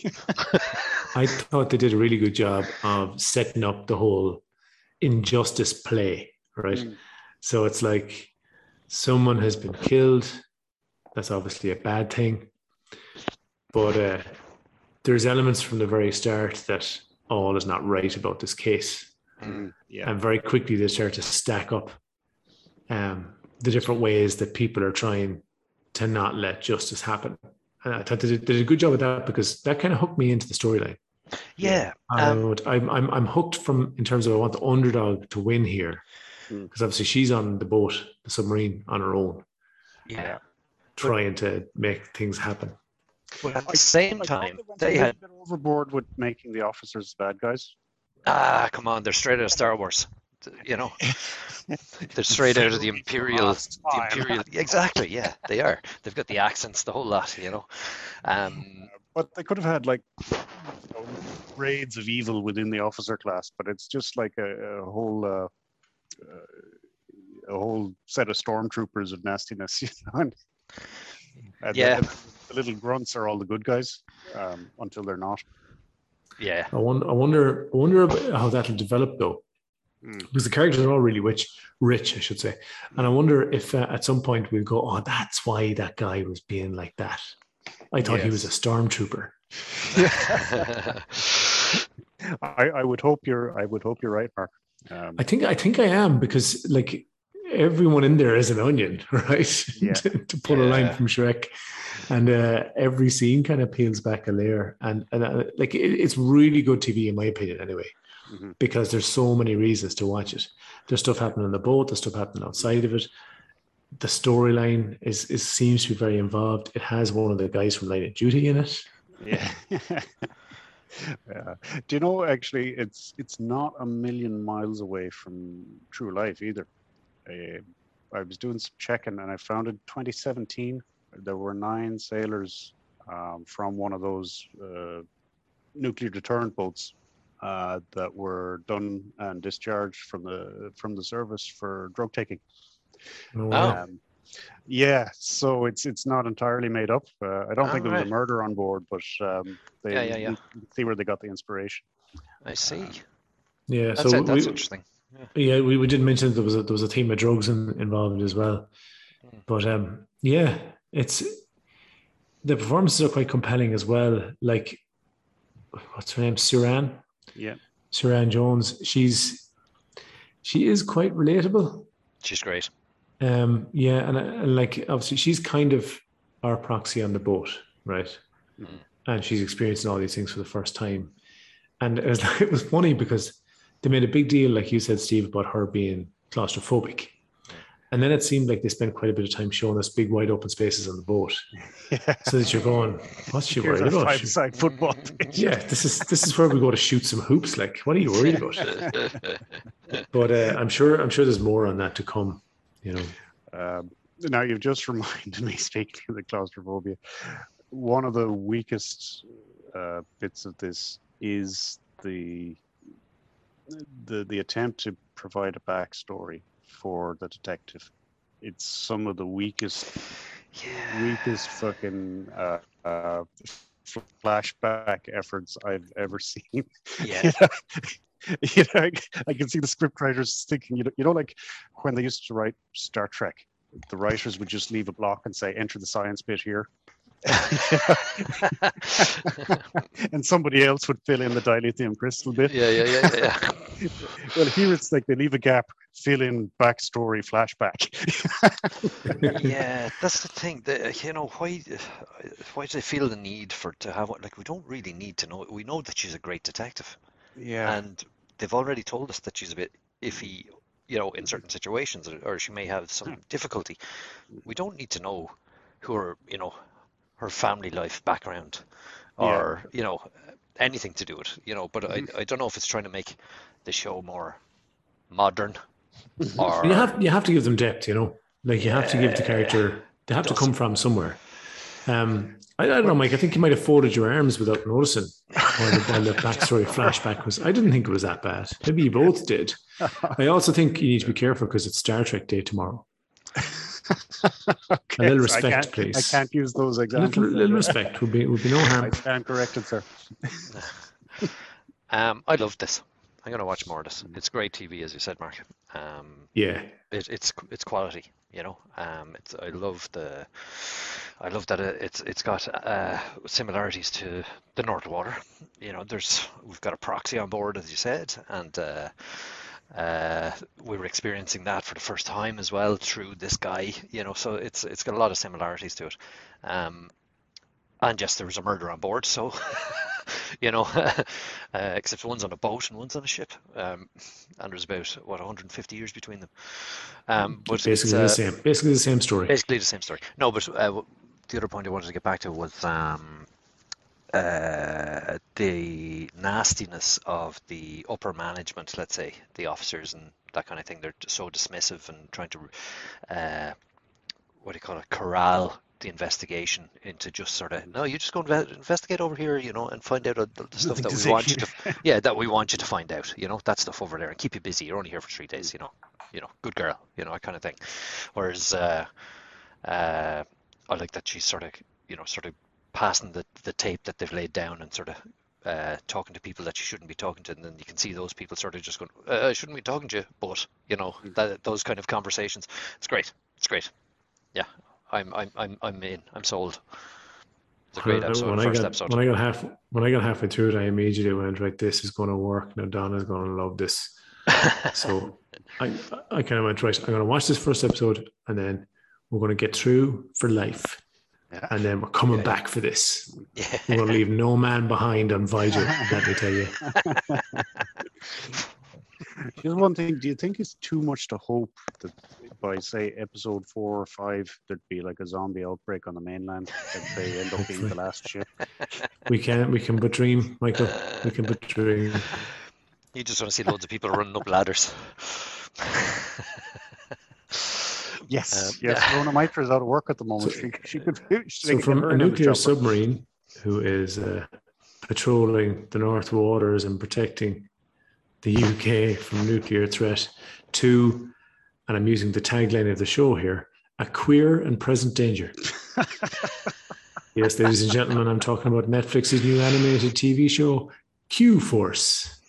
Speaker 1: I thought they did a really good job of setting up the whole injustice play, right? Mm. So it's like someone has been killed. That's obviously a bad thing. But uh, there's elements from the very start that all is not right about this case.
Speaker 3: Mm, yeah.
Speaker 1: And very quickly they start to stack up um, the different ways that people are trying to not let justice happen. And I thought they did, they did a good job of that because that kind of hooked me into the storyline.
Speaker 2: Yeah,
Speaker 1: um, I'm I'm I'm hooked from in terms of I want the underdog to win here because mm. obviously she's on the boat, the submarine, on her own.
Speaker 2: Yeah,
Speaker 1: trying but, to make things happen.
Speaker 2: But at the same time, they, they had
Speaker 3: been overboard with making the officers bad guys.
Speaker 2: Ah, come on, they're straight out of Star Wars. You know, they're straight out of the Imperial. The Imperial, exactly. Yeah, they are. They've got the accents, the whole lot. You know, um,
Speaker 3: but they could have had like you know, grades of evil within the officer class, but it's just like a, a whole uh, uh, a whole set of stormtroopers of nastiness. You know, and, and
Speaker 2: yeah,
Speaker 3: the, the little grunts are all the good guys um, until they're not.
Speaker 2: Yeah,
Speaker 1: I wonder. I wonder. I wonder about how that'll develop though. Mm. Because the characters are all really rich, rich, I should say. And I wonder if uh, at some point we'll go, oh, that's why that guy was being like that. I thought yes. he was a stormtrooper.
Speaker 3: I, I would hope you're. I would hope you're right, Mark. Um,
Speaker 1: I think. I think I am because, like, everyone in there is an onion, right?
Speaker 3: Yeah.
Speaker 1: to, to pull
Speaker 2: yeah.
Speaker 1: a line from Shrek, and uh, every scene kind of peels back a layer, and and uh, like it, it's really good T V in my opinion, anyway. Mm-hmm. Because there's so many reasons to watch it. There's stuff happening on the boat. There's stuff happening outside of it. The storyline is, is seems to be very involved. It has one of the guys from Line of Duty in it.
Speaker 3: Yeah. yeah. Do you know, actually, it's it's not a million miles away from true life either. Uh, I was doing some checking and I found in twenty seventeen, there were nine sailors um, from one of those uh, nuclear deterrent boats Uh, that were done and discharged from the from the service for drug taking.
Speaker 1: Oh,
Speaker 3: um, yeah, so it's it's not entirely made up. Uh, I don't
Speaker 2: oh,
Speaker 3: think there
Speaker 2: right.
Speaker 3: was a murder on board, but um, they
Speaker 2: yeah, yeah, yeah.
Speaker 3: see where they got the inspiration.
Speaker 2: I see.
Speaker 3: Um,
Speaker 1: yeah,
Speaker 2: that's
Speaker 1: so
Speaker 2: it, that's
Speaker 1: we,
Speaker 2: interesting. Yeah,
Speaker 1: yeah we, we did mention there was a, there was a theme of drugs in, involved as well, mm. but um, yeah, it's the performances are quite compelling as well. Like, what's her name, Suran?
Speaker 3: Yeah,
Speaker 1: Suran Jones. She's she is quite relatable.
Speaker 2: She's great.
Speaker 1: Um, yeah, and, and like obviously she's kind of our proxy on the boat, right?
Speaker 2: Mm-hmm.
Speaker 1: And she's experiencing all these things for the first time. And it was, it was funny because they made a big deal, like you said, Steve, about her being claustrophobic. And then it seemed like they spent quite a bit of time showing us big, wide open spaces on the boat, yeah. so that you're going, "What's she
Speaker 3: Here's
Speaker 1: worried about?"
Speaker 3: Five-side football pitch.
Speaker 1: Yeah, this is this is where we go to shoot some hoops. Like, what are you worried about? But uh, I'm sure I'm sure there's more on that to come. You know.
Speaker 3: Um, now you've just reminded me, speaking of the claustrophobia, one of the weakest uh, bits of this is the the the attempt to provide a backstory for the detective. It's some of the weakest,
Speaker 2: yeah.
Speaker 3: weakest fucking uh, uh, flashback efforts I've ever seen.
Speaker 2: Yeah.
Speaker 3: you know, you know, I, I can see the script writers thinking, you know, you know, like when they used to write Star Trek, the writers would just leave a block and say, "Enter the science bit here." And somebody else would fill in the dilithium crystal bit.
Speaker 2: Yeah, yeah, yeah, yeah.
Speaker 3: Well, here it's like they leave a gap, fill in backstory, flashback.
Speaker 2: Yeah, that's the thing. That, you know, why why do they feel the need for to have it? Like, we don't really need to know. We know that she's a great detective.
Speaker 3: Yeah.
Speaker 2: And they've already told us that she's a bit iffy, you know, in certain situations, or, or she may have some difficulty. We don't need to know who her, you know, her family life background,
Speaker 3: Yeah.
Speaker 2: or you know, anything to do with it, you know. But I, I don't know if it's trying to make the show more modern,
Speaker 1: You
Speaker 2: or
Speaker 1: have you have to give them depth, you know. Like you have to give the
Speaker 2: yeah,
Speaker 1: character. They
Speaker 2: it
Speaker 1: have to
Speaker 2: does.
Speaker 1: come from somewhere. Um, I, I don't know,
Speaker 3: Well,
Speaker 1: Mike. I think you might have folded your arms without noticing while the, while the backstory flashback was. I didn't think it was that bad. Maybe you both did. I also think you need to be careful because it's Star Trek Day tomorrow. A
Speaker 3: okay,
Speaker 1: little
Speaker 3: so I
Speaker 1: respect,
Speaker 3: can't, I
Speaker 1: please.
Speaker 3: can't use those
Speaker 1: A little,
Speaker 3: examples.
Speaker 1: little respect would be would be no
Speaker 3: I
Speaker 1: harm.
Speaker 3: stand corrected, sir.
Speaker 2: Um, I love this. I'm gonna watch more of this. It's great T V, as you said, Mark. Um,
Speaker 1: Yeah,
Speaker 2: it, it's it's quality, you know. Um, it's I love the, I love that it, it's it's got uh, similarities to the North Water. You know, there's we've got a proxy on board, as you said, and uh, uh, we were experiencing that for the first time as well through this guy. You know, so it's it's got a lot of similarities to it. Um, and yes, there was a murder on board, so you know, uh, except one's on a boat and one's on a ship, um, and there's about what one hundred fifty years between them. Um, but it's
Speaker 1: basically the
Speaker 2: uh,
Speaker 1: same. Basically the same story.
Speaker 2: basically the same story. No, but uh, the other point I wanted to get back to was um, uh, the nastiness of the upper management, let's say, the officers and that kind of thing. They're so dismissive and trying to, uh, what do you call it, corral the investigation into just sort of, no, you just go inve- investigate over here, you know, and find out the, the stuff
Speaker 1: Nothing
Speaker 2: that
Speaker 1: to
Speaker 2: we
Speaker 1: say.
Speaker 2: want you to, yeah, that we want you to find out, you know, that stuff over there, and keep you busy. You're only here for three days, you know, you know, good girl, you know, that kind of thing. Whereas, uh, uh, I like that she's sort of, you know, sort of passing the, the tape that they've laid down and sort of uh, talking to people that you shouldn't be talking to, and then you can see those people sort of just going, uh, I shouldn't be talking to you, but you know, that, those kind of conversations. It's great. It's great. Yeah, I'm I'm I'm I'm in. I'm sold. It's a great episode.
Speaker 1: When I
Speaker 2: First
Speaker 1: got
Speaker 2: episode.
Speaker 1: when I got half when I got halfway through it, I immediately went, right, this is going to work. Now Donna's going to love this. So I I kind of went, right, I'm going to watch this first episode, and then we're going to get through for life,
Speaker 3: Yeah.
Speaker 1: and then we're coming
Speaker 2: Yeah.
Speaker 1: back for this.
Speaker 2: Yeah.
Speaker 1: We're going to leave no man behind on Vigil. Let me tell you.
Speaker 3: Here's one thing. Do you think it's too much to hope that by, say, episode four or five, there'd be like a zombie outbreak on the mainland and they end up being the
Speaker 1: Hopefully.
Speaker 3: last ship?
Speaker 1: We can we can but dream, Michael. We can but dream.
Speaker 2: You just want to see loads of people running up ladders.
Speaker 3: Yes,
Speaker 2: Um,
Speaker 3: yes.
Speaker 2: yeah.
Speaker 3: Rona Mitra is out of work at the moment.
Speaker 1: So-
Speaker 3: she, she could. She
Speaker 1: So
Speaker 3: could
Speaker 1: from
Speaker 3: get her
Speaker 1: a
Speaker 3: in on the
Speaker 1: nuclear
Speaker 3: chopper.
Speaker 1: submarine who is uh, patrolling the North Waters and protecting the U K from nuclear threat to, and I'm using the tagline of the show here, a queer and present danger. Yes, ladies and gentlemen, I'm talking about Netflix's new animated T V show, Q Force,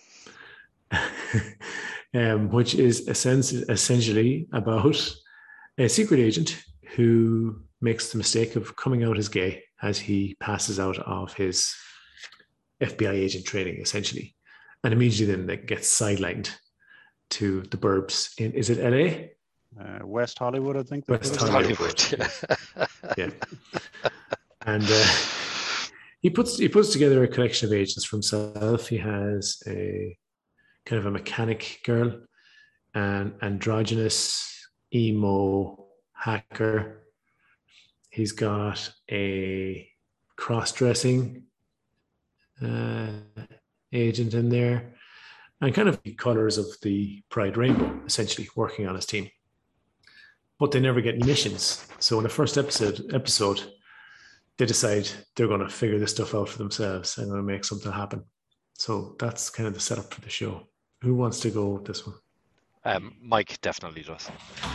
Speaker 1: um, which is essen- essentially about a secret agent who makes the mistake of coming out as gay as he passes out of his F B I agent training, essentially. And immediately then that gets sidelined to the burbs in, is it L A?
Speaker 3: Uh, West Hollywood, I think. they
Speaker 1: West
Speaker 3: put it.
Speaker 1: Hollywood.
Speaker 2: Hollywood.
Speaker 1: Yeah. And uh, he puts he puts together a collection of agents for himself. He has a kind of a mechanic girl, an androgynous emo hacker. He's got a cross-dressing uh, agent in there, and kind of the colors of the Pride Rainbow, essentially working on his team. But they never get any missions. So in the first episode, episode, they decide they're going to figure this stuff out for themselves and going to make something happen. So that's kind of the setup for the show. Who wants to go with this one?
Speaker 2: Um, Mike definitely does.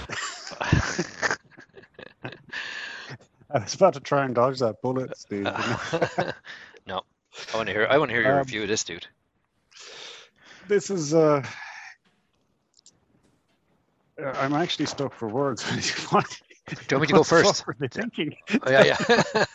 Speaker 3: I was about to try and dodge that bullet, Steve.
Speaker 2: No, I want to hear. I want to hear your
Speaker 3: Um,
Speaker 2: review of this, dude.
Speaker 3: This is. Uh, I'm actually stuck for words. What?
Speaker 2: Do you want me to go
Speaker 3: what the fuck
Speaker 2: first?
Speaker 3: were they thinking?
Speaker 2: Oh, yeah, yeah.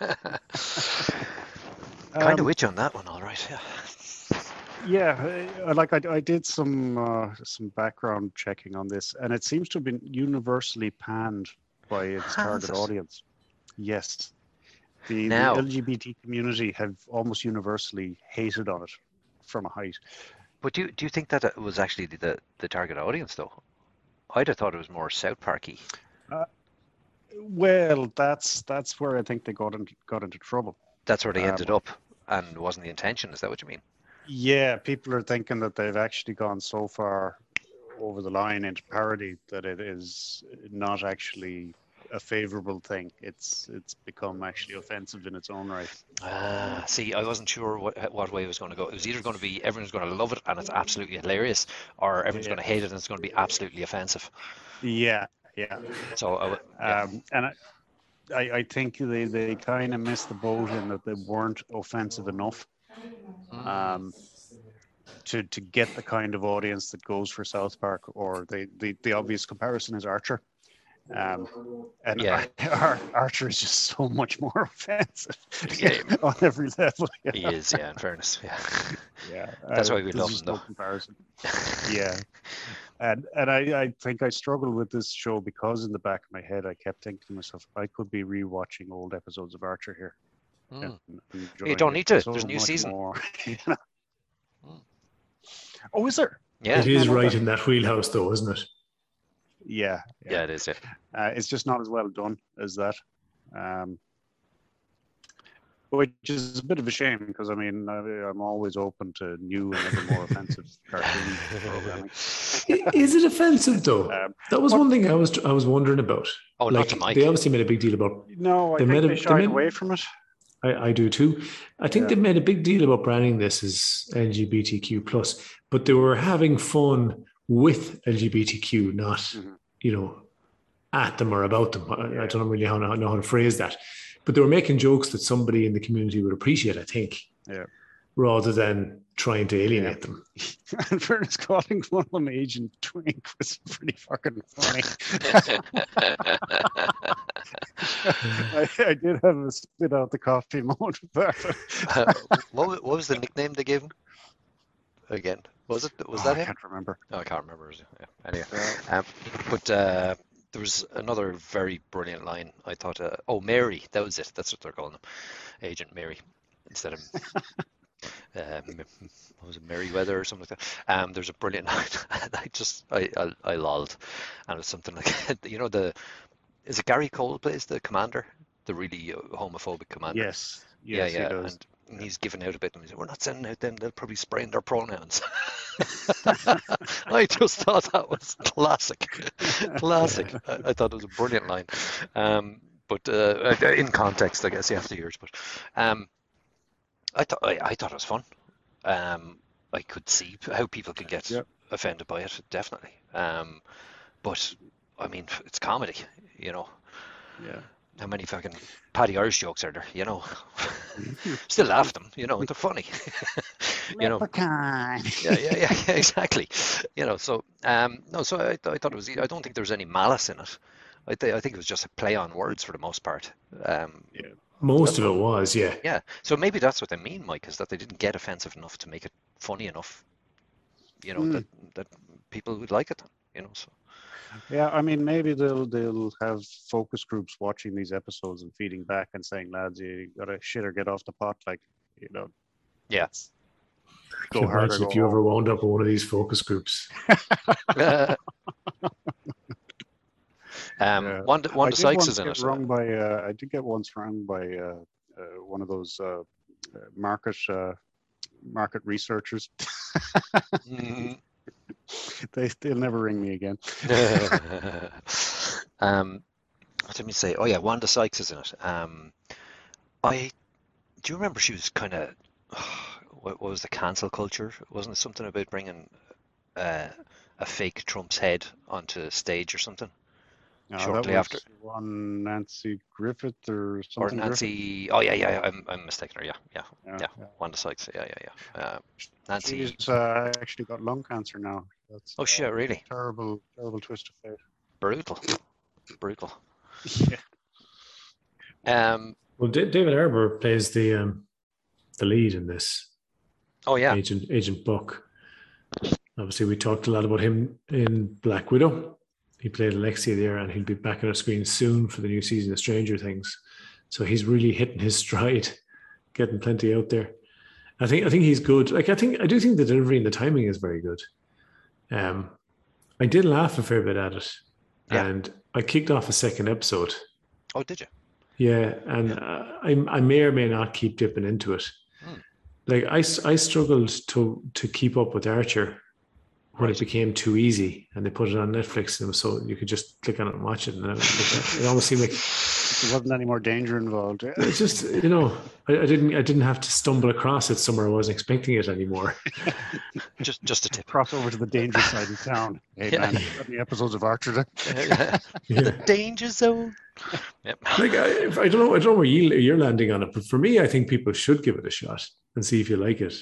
Speaker 2: kind of
Speaker 3: Um,
Speaker 2: with you on that one, all right. Yeah.
Speaker 3: Yeah, I- like I, I did some uh, some background checking on this, and it seems to have been universally panned by its
Speaker 2: Has
Speaker 3: target
Speaker 2: it?
Speaker 3: audience. Yes, the, the
Speaker 2: Now-
Speaker 3: L G B T community have almost universally hated on it from a height.
Speaker 2: But do you, do you think that it was actually the, the target audience, though? I'd have thought it was more South Parky.
Speaker 3: Well, that's that's where I think they got into got into trouble.
Speaker 2: That's where they
Speaker 3: Um,
Speaker 2: ended up, and wasn't the intention. Is that what you mean?
Speaker 3: Yeah, people are thinking that they've actually gone so far over the line into parody that it is not actually a favorable thing. It's it's become actually offensive in its own right.
Speaker 2: Ah, see, I wasn't sure what what way it was going to go. It was either going to be everyone's going to love it and it's absolutely hilarious, or everyone's
Speaker 3: Yeah.
Speaker 2: going to hate it and it's going to be absolutely offensive.
Speaker 3: Yeah, yeah.
Speaker 2: So, I w- yeah.
Speaker 3: Um, and I, I, I think they, they kind of missed the boat in that they weren't offensive enough um, to to get the kind of audience that goes for South Park. Or the the, the obvious comparison is Archer. Um, and
Speaker 2: Yeah.
Speaker 3: Ar- Archer is just so much more offensive
Speaker 2: Yeah.
Speaker 3: on every level. Yeah.
Speaker 2: He is, yeah, in fairness. Yeah.
Speaker 3: Yeah,
Speaker 2: That's
Speaker 3: uh,
Speaker 2: why we
Speaker 3: there's
Speaker 2: love
Speaker 3: just
Speaker 2: him,
Speaker 3: no
Speaker 2: though.
Speaker 3: comparison. Yeah, and and I, I think I struggled with this show because in the back of my head I kept thinking to myself, I could be rewatching old episodes of Archer here.
Speaker 2: Mm.
Speaker 3: and
Speaker 2: You
Speaker 3: enjoying
Speaker 2: don't
Speaker 3: it
Speaker 2: need to.
Speaker 3: so
Speaker 2: There's a new
Speaker 3: much
Speaker 2: season.
Speaker 3: more, you know?
Speaker 2: Mm.
Speaker 3: Oh, is there?
Speaker 2: Yeah.
Speaker 1: It is
Speaker 3: no, no,
Speaker 1: right
Speaker 3: that-
Speaker 1: in that wheelhouse, though, isn't it?
Speaker 3: Yeah,
Speaker 2: Yeah, it is. Yeah.
Speaker 3: Uh, it's just not as well done as that. Um, which is a bit of a shame because I mean I, I'm always open to new and ever more offensive cartoon programming.
Speaker 1: I- Is it offensive though?
Speaker 3: Um,
Speaker 1: That was
Speaker 3: what-
Speaker 1: one thing I was I was wondering about.
Speaker 2: Oh, not to Mike.
Speaker 1: They obviously made a big deal about.
Speaker 3: no, I
Speaker 1: They
Speaker 3: think
Speaker 1: made a-
Speaker 3: they
Speaker 1: they
Speaker 3: shied
Speaker 1: made-
Speaker 3: away from it.
Speaker 1: I, I do too. I think
Speaker 3: Yeah.
Speaker 1: they made a big deal about branding this as L G B T Q plus, but they were having fun with L G B T Q, not
Speaker 3: Mhm.
Speaker 1: you know at them or about them. I, I don't really how to, know how to phrase that, but they were making jokes that somebody in the community would appreciate. I think,
Speaker 3: Yeah.
Speaker 1: rather than trying to alienate them.
Speaker 3: In fairness, calling one of them Agent Twink was pretty fucking funny. I, I did have a spit out the coffee moment with that.
Speaker 2: Uh, what, wa- what was the nickname they gave him? Again, was it was
Speaker 3: Oh,
Speaker 2: that
Speaker 3: I
Speaker 2: him?
Speaker 3: can't remember.
Speaker 2: Oh, I can't remember. Yeah. Anyway, um, but uh, there was another very brilliant line. I thought, uh, oh, Mary, that was it. That's what they're calling him, Agent Mary, instead of um, what was it, Merryweather or something like that. Um, there's a brilliant line, and I just I I, I lolled, and it was something like you know the is it Gary Cole plays the commander, the really uh, homophobic commander.
Speaker 3: Yes. Yes,
Speaker 2: yeah, yeah,
Speaker 3: he does.
Speaker 2: and and he's giving out a bit, and he said, "We're not sending out them; they'll probably spraying their pronouns." I just thought that was classic, classic. I, I thought it was a brilliant line, um, but uh, in context, I guess you have to hear it. But um, I thought I, I thought it was fun. Um, I could see how people can get
Speaker 3: Yep.
Speaker 2: offended by it, definitely. Um, but I mean, it's comedy, you know.
Speaker 3: Yeah.
Speaker 2: How many fucking Paddy Irish jokes are there? You know, still laugh at them. You know, they're funny. you know,
Speaker 3: Leprechaun.
Speaker 2: yeah, yeah, yeah, yeah, exactly. You know, so um, no, so I, I thought it was. I don't think there was any malice in it. I, th- I think it was just a play on words for the most part. Um,
Speaker 1: Most of it was, yeah.
Speaker 2: yeah, so maybe that's what they mean, Mike, is that they didn't get offensive enough to make it funny enough. You know
Speaker 3: Mm.
Speaker 2: that that people would like it. You know, so
Speaker 3: Yeah, I mean, maybe they'll they'll have focus groups watching these episodes and feeding back and saying, "Lads, you gotta shit or get off the pot." Like, you know,
Speaker 2: yeah.
Speaker 3: it's-
Speaker 1: Can
Speaker 3: go
Speaker 1: you
Speaker 3: hard or
Speaker 1: imagine
Speaker 3: go
Speaker 1: if you ever
Speaker 3: home.
Speaker 1: wound up in one of these focus groups?
Speaker 2: um,
Speaker 3: Yeah.
Speaker 2: Wanda,
Speaker 3: I
Speaker 2: Wanda
Speaker 3: did
Speaker 2: Sykes
Speaker 3: once
Speaker 2: is in
Speaker 3: get
Speaker 2: it.
Speaker 3: wrung by. Uh, I did get once wrong by uh, uh, one of those uh, uh, market uh, market researchers.
Speaker 2: Mm.
Speaker 3: they they'll never ring me again.
Speaker 2: um, what did we say? Oh yeah, Wanda Sykes is in it. Um, I do you remember she was kind of what, what was the cancel culture? Wasn't it something about bringing uh, a fake Trump's head onto stage or something?
Speaker 3: No,
Speaker 2: Shortly
Speaker 3: that was
Speaker 2: after.
Speaker 3: one Nancy Griffith or
Speaker 2: Or
Speaker 3: something.
Speaker 2: Nancy? Oh yeah, yeah, yeah. I'm I'm mistaken her. Yeah, yeah,
Speaker 3: Griffith.
Speaker 2: yeah.
Speaker 3: yeah.
Speaker 2: Wanda Sykes. Yeah, yeah, yeah. Uh, Nancy.
Speaker 3: She's uh, actually got lung cancer now. That's
Speaker 2: Oh shit! Really?
Speaker 3: a terrible, terrible twist of fate.
Speaker 2: Brutal. Brutal.
Speaker 3: Yeah.
Speaker 2: Um.
Speaker 1: Well, D- David Harbour plays the um, the lead in this.
Speaker 2: Oh yeah.
Speaker 1: Agent Agent Buck. Obviously, we talked a lot about him in Black Widow. He played Alexia there, and he'll be back on our screen soon for the new season of Stranger Things. So he's really hitting his stride, getting plenty out there. I think I think he's good. Like I think I do think the delivery and the timing is very good. Um, I did laugh a fair bit at it,
Speaker 2: Yeah.
Speaker 1: and I kicked off a second episode
Speaker 2: Oh, did you?
Speaker 1: Yeah, and
Speaker 2: Yeah.
Speaker 1: uh, I I may or may not keep dipping into it.
Speaker 2: Hmm.
Speaker 1: Like I, s- I struggled to to keep up with Archer when it
Speaker 2: Right.
Speaker 1: became too easy, and they put it on Netflix, and it was so you could just click on it and watch it, and it, like it almost seemed like
Speaker 3: There wasn't any more danger involved.
Speaker 1: it's just you know I, I didn't I didn't have to stumble across it somewhere I wasn't expecting it anymore.
Speaker 2: Just just a tip.
Speaker 3: Cross over to the dangerous side of town. Hey
Speaker 2: Yeah.
Speaker 3: man, got any episodes of Archer there?
Speaker 2: The
Speaker 1: Yeah,
Speaker 2: danger zone. Yep.
Speaker 1: like I, I don't know I don't know where you, you're landing on it, but for me, I think people should give it a shot and see if you like it.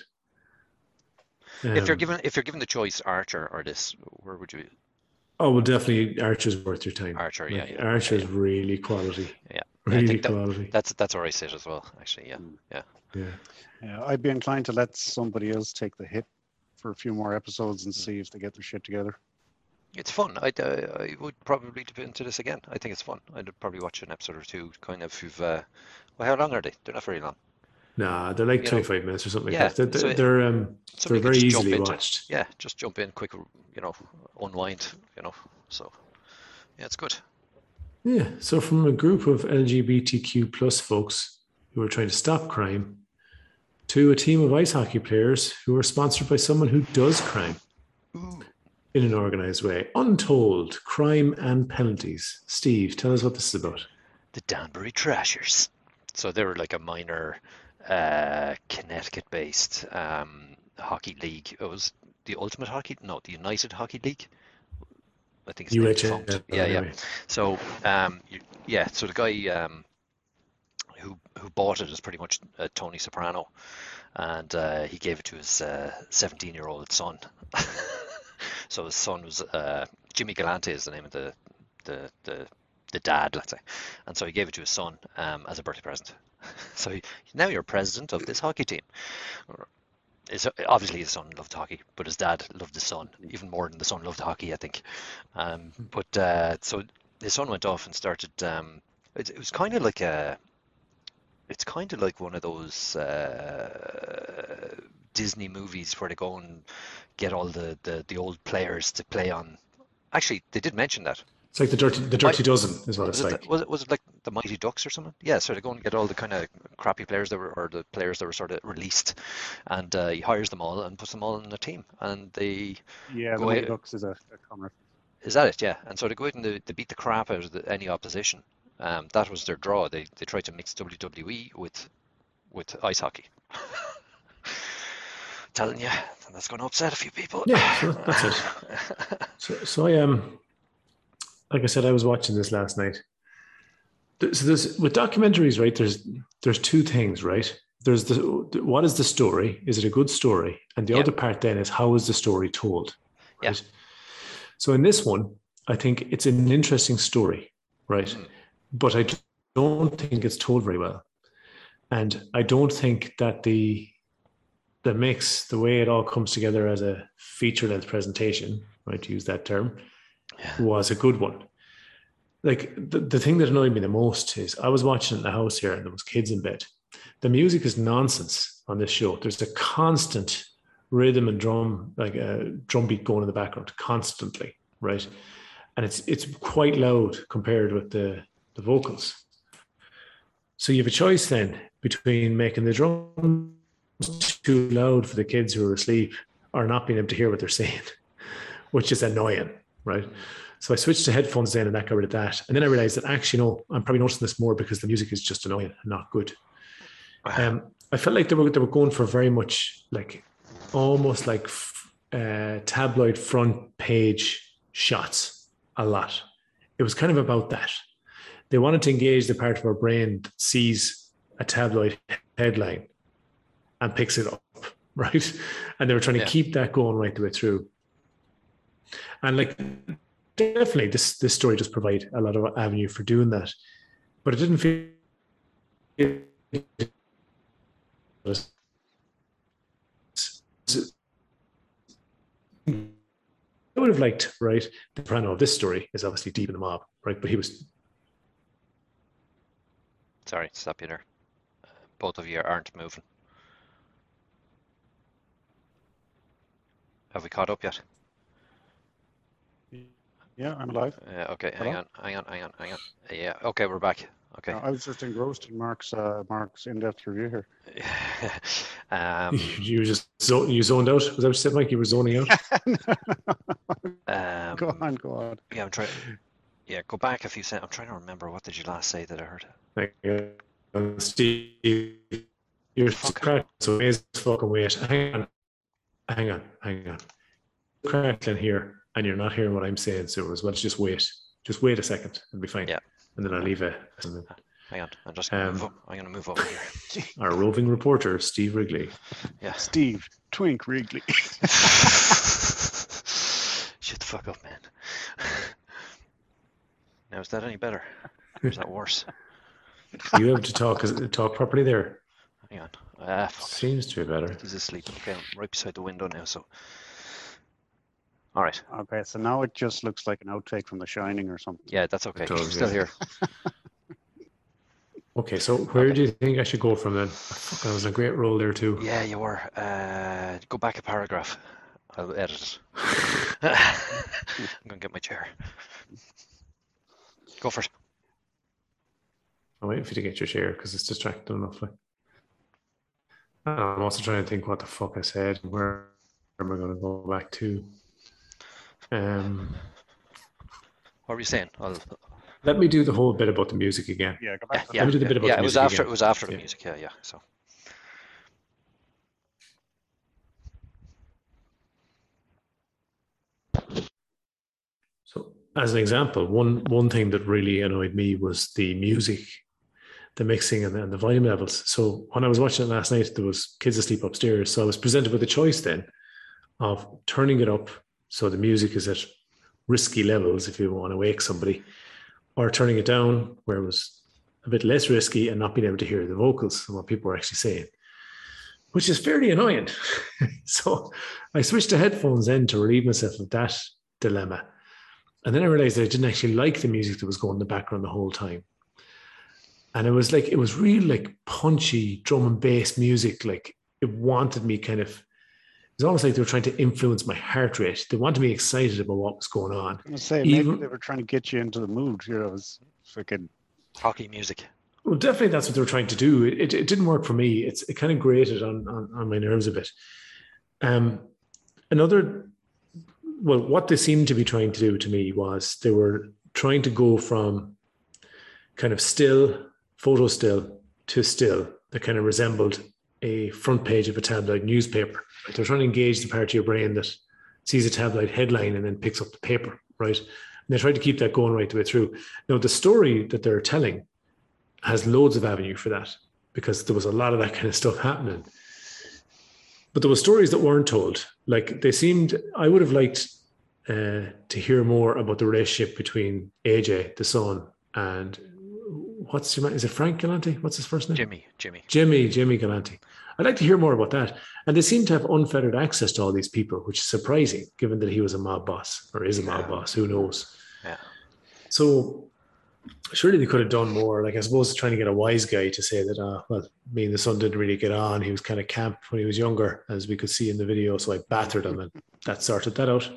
Speaker 2: If you're
Speaker 1: Um,
Speaker 2: given if you're given the choice, Archer or this, where would you?
Speaker 1: oh well, definitely Archer's worth your time.
Speaker 2: Archer, yeah,
Speaker 1: Like
Speaker 2: yeah, okay,
Speaker 1: Archer's
Speaker 2: yeah,
Speaker 1: really quality,
Speaker 2: yeah. I
Speaker 1: really
Speaker 2: think that
Speaker 1: quality.
Speaker 2: that's that's where I sit as well. Actually, yeah,
Speaker 3: Hmm.
Speaker 2: yeah.
Speaker 1: Yeah.
Speaker 3: Yeah, I'd be inclined to let somebody else take the hit for a few more episodes and
Speaker 2: Hmm.
Speaker 3: see if they get their shit together.
Speaker 2: It's fun. I uh, I would probably dip into this again. I think it's fun. I'd probably watch an episode or two. Kind of. Who've, uh, well, how long are they? They're not very long.
Speaker 1: Nah, they're like
Speaker 2: You know.
Speaker 1: twenty-five minutes or something like
Speaker 2: Yeah.
Speaker 1: that. They're
Speaker 2: So
Speaker 1: they're, they're um they're
Speaker 2: somebody could
Speaker 1: very
Speaker 2: just jump
Speaker 1: easily
Speaker 2: into.
Speaker 1: watched.
Speaker 2: Yeah, just jump in, quick. You know, unwind. You know. So yeah, it's good.
Speaker 1: Yeah. So from a group of L G B T Q plus folks who are trying to stop crime to a team of ice hockey players who are sponsored by someone who does crime
Speaker 2: Ooh.
Speaker 1: in an organized way. Untold crime and penalties. Steve, tell us what this is about.
Speaker 2: The Danbury Trashers. So they were like a minor uh, Connecticut-based um, hockey league. It was the Ultimate Hockey, no, the United Hockey League. I think it's now defunct.
Speaker 1: U H L
Speaker 2: Yeah, yeah.
Speaker 1: anyway.
Speaker 2: So um, you, yeah, so the guy um, who who bought it is pretty much uh, Tony Soprano, and uh, he gave it to his seventeen-year-old son. So his son was uh, Jimmy Galante is the name of the the the the dad, let's say, and so he gave it to his son um, as a birthday present. So he, now you're president of this hockey team. His, obviously his son loved hockey, but his dad loved his son even more than the son loved hockey, I think. Um, but uh, so his son went off and started. Um, it, it was kind of like a. It's kind of like one of those uh, Disney movies where they go and get all the, the, the old players to play on. Actually, they did mention that.
Speaker 1: It's like the dirty the
Speaker 2: My,
Speaker 1: dirty dozen is what
Speaker 2: was
Speaker 1: it's
Speaker 2: it the,
Speaker 1: like.
Speaker 2: was it was it like the Mighty Ducks or something? Yeah, so they go and get all the kind of crappy players that were or the players that were sort of released, and uh, he hires them all and puts them all in a team, and they
Speaker 3: Yeah, the
Speaker 2: go
Speaker 3: Mighty
Speaker 2: out.
Speaker 3: Ducks is a, a common.
Speaker 2: Is that it? Yeah, and so they go out and they, they beat the crap out of the, any opposition. Um, that was their draw. They they tried to mix W W E with with ice hockey. Telling you, that's going to upset a few people.
Speaker 1: Yeah, so that's it. So, so I um, like I said, I was watching this last night. So there's with documentaries, right? There's there's two things, right? There's the what is the story? Is it a good story? And the
Speaker 2: Yeah,
Speaker 1: other part then is how is the story told,
Speaker 2: yeah.
Speaker 1: right? So in this one, I think it's an interesting story, right?
Speaker 2: Mm.
Speaker 1: But I don't think it's told very well, and I don't think that the the mix, the way it all comes together as a feature length presentation, right, to use that term,
Speaker 2: Yeah.
Speaker 1: was a good one. Like the, the thing that annoyed me the most is I was watching it in the house here and there was kids in bed. The music is nonsense on this show. There's a constant rhythm and drum, like a drum beat going in the background constantly, right? And it's it's quite loud compared with the, the vocals. So you have a choice then between making the drums too loud for the kids who are asleep or not being able to hear what they're saying, which is annoying, right? So I switched to headphones then and that got rid of that. And then I realized that actually, no, I'm probably noticing this more because the music is just annoying and not good. Um, I felt like they were they were going for very much like almost like uh, tabloid front page shots a lot. It was kind of about that. They wanted to engage the part of our brain that sees a tabloid headline and picks it up, right? And they were trying to
Speaker 2: Yeah.
Speaker 1: keep that going right the way through. And like definitely this this story does provide a lot of avenue for doing that. But it didn't feel I would have liked, right? The Soprano of this story is obviously deep in the mob, right? But he was
Speaker 2: Sorry, stop you there. Both of you aren't moving. Have we caught up yet?
Speaker 3: Yeah, I'm alive.
Speaker 2: Yeah, okay, hang
Speaker 3: Hello?
Speaker 2: on, hang on, hang on, hang on. Yeah, okay, we're back. Okay.
Speaker 3: No, I was just engrossed in Mark's uh, Mark's in-depth review here.
Speaker 2: um,
Speaker 1: You just zo- you zoned out. Was that what you said, Mike? You were zoning out.
Speaker 2: um,
Speaker 3: Go on, go on.
Speaker 2: Yeah, I'm trying. Yeah, go back a few seconds. I'm trying to remember what did you last say that I heard.
Speaker 1: Like, uh, Steve, you're
Speaker 2: Fuck.
Speaker 1: crackling, so it's fucking wait. Hang on, hang on, hang on. Crackling here, and you're not hearing what I'm saying. So as well, just wait. Just wait a second, it'll be fine.
Speaker 2: Yeah.
Speaker 1: And then I'll leave a.
Speaker 2: Hang on, I'm just gonna
Speaker 1: Um,
Speaker 2: move up. I'm gonna move over here.
Speaker 1: Our roving reporter, Steve Wrigley.
Speaker 2: Yeah.
Speaker 3: Steve Twink Wrigley.
Speaker 2: Shut the fuck up, man. Now is that any better? Or is that worse?
Speaker 1: You have to talk talk properly there.
Speaker 2: Hang on. Ah, fuck.
Speaker 1: Seems to be better.
Speaker 2: He's asleep. Okay, I'm right beside the window now, so. All right.
Speaker 3: Okay, so now it just looks like an outtake from The Shining or something.
Speaker 2: Yeah, that's okay.
Speaker 1: It does,
Speaker 2: I'm still
Speaker 1: yeah.
Speaker 2: here.
Speaker 1: Okay, so where
Speaker 2: Okay.
Speaker 1: do you think I should go from then? Fuck, that was a great role there too.
Speaker 2: Yeah, you were. Uh, go back a paragraph. I'll edit it. I'm gonna get my chair. Go for it.
Speaker 1: I'm waiting for you to get your share because it's distracting enough. Like. I'm also trying to think what the fuck I said. Where am I going to go back to? Um,
Speaker 2: What were you saying? I'll,
Speaker 1: let me do the whole bit about the music again.
Speaker 3: Yeah, go
Speaker 2: yeah,
Speaker 3: back to
Speaker 2: yeah,
Speaker 1: Let me do the bit about
Speaker 2: yeah.
Speaker 1: the
Speaker 2: It was
Speaker 1: music
Speaker 2: after.
Speaker 1: again.
Speaker 2: It was after the
Speaker 1: Yeah.
Speaker 2: music. Yeah, yeah. So.
Speaker 1: So, as an example, one one thing that really annoyed me was the music, the mixing, and the, and the volume levels. So, when I was watching it last night, there was kids asleep upstairs. So, I was presented with a choice then of turning it up so the music is at risky levels if you want to wake somebody, or turning it down where it was a bit less risky and not being able to hear the vocals and what people were actually saying, which is fairly annoying. So, I switched to headphones then to relieve myself of that dilemma. And then I realized that I didn't actually like the music that was going in the background the whole time. And it was like, it was really like punchy drum and bass music. Like it wanted me kind of, it was almost like they were trying to influence my heart rate. They wanted me excited about what was going on.
Speaker 3: I'm gonna say maybe
Speaker 1: Even-
Speaker 3: they were trying to get you into the mood. You know, it was freaking.
Speaker 2: Hockey music.
Speaker 1: Well, definitely that's what they were trying to do. It, it, it didn't work for me. It's, it kind of grated on, on, on my nerves a bit. Um, another, well, what they seemed to be trying to do to me was they were trying to go from kind of still, photo still, to still that kind of resembled a front page of a tabloid newspaper. They're trying to engage the part of your brain that sees a tabloid headline and then picks up the paper, right? And they tried to keep that going right the way through. Now, the story that they're telling has loads of avenue for that because there was a lot of that kind of stuff happening. But there were stories that weren't told. Like they seemed, I would have liked uh, to hear more about the relationship between A J, the son, and what's your, is it Frank Galante? What's his first name?
Speaker 2: Jimmy. Jimmy.
Speaker 1: Jimmy, Jimmy Galante. I'd like to hear more about that. And they seem to have unfettered access to all these people, which is surprising, given that he was a mob boss or is a mob
Speaker 2: Yeah.
Speaker 1: boss. Who knows?
Speaker 2: Yeah.
Speaker 1: So surely they could have done more. Like I suppose trying to get a wise guy to say that, uh, well, me and the son didn't really get on. He was kind of camp when he was younger, as we could see in the video. So I battered him and that sorted that out.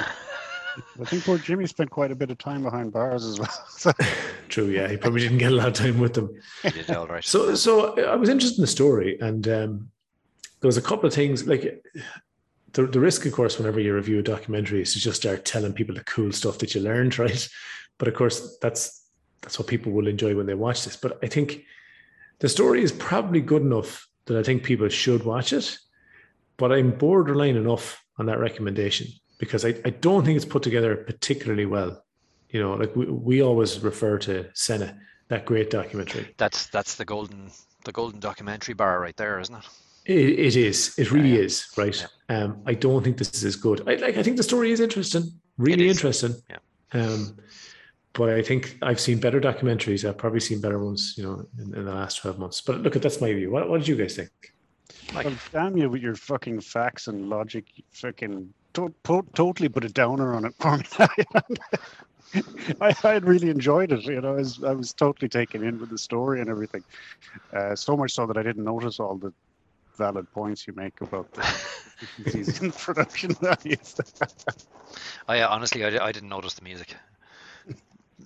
Speaker 3: I think poor Jimmy spent quite a bit of time behind bars as well. So,
Speaker 1: True, yeah. He probably didn't get a lot of time with them.
Speaker 2: You did all right.
Speaker 1: So, so I was interested in the story, and um, there was a couple of things. Like the the risk, of course, whenever you review a documentary, is to just start telling people the cool stuff that you learned, right? But of course, that's that's what people will enjoy when they watch this. But I think the story is probably good enough that I think people should watch it. But I'm borderline enough on that recommendation because I, I don't think it's put together particularly well. You know, like we, we always refer to Senna, that great documentary.
Speaker 2: That's that's the golden the golden documentary bar right there, isn't it?
Speaker 1: It, it is. It really
Speaker 2: Yeah, yeah.
Speaker 1: is, right? Um, I don't think this is as good. I like. I think the story is interesting, really
Speaker 2: is.
Speaker 1: interesting.
Speaker 2: Yeah.
Speaker 1: Um, but I think I've seen better documentaries. I've probably seen better ones, you know, in, in the last twelve months. But look, that's my view. What, what did you guys think?
Speaker 2: Like,
Speaker 3: well, damn you with your fucking facts and logic. You fucking to- to- totally put a downer on it for me. I, I had really enjoyed it. You know, I was, I was totally taken in with the story and everything. Uh, so much so that I didn't notice all the valid points you make about the efficiencies in production values.
Speaker 2: I honestly, I, I didn't notice the music.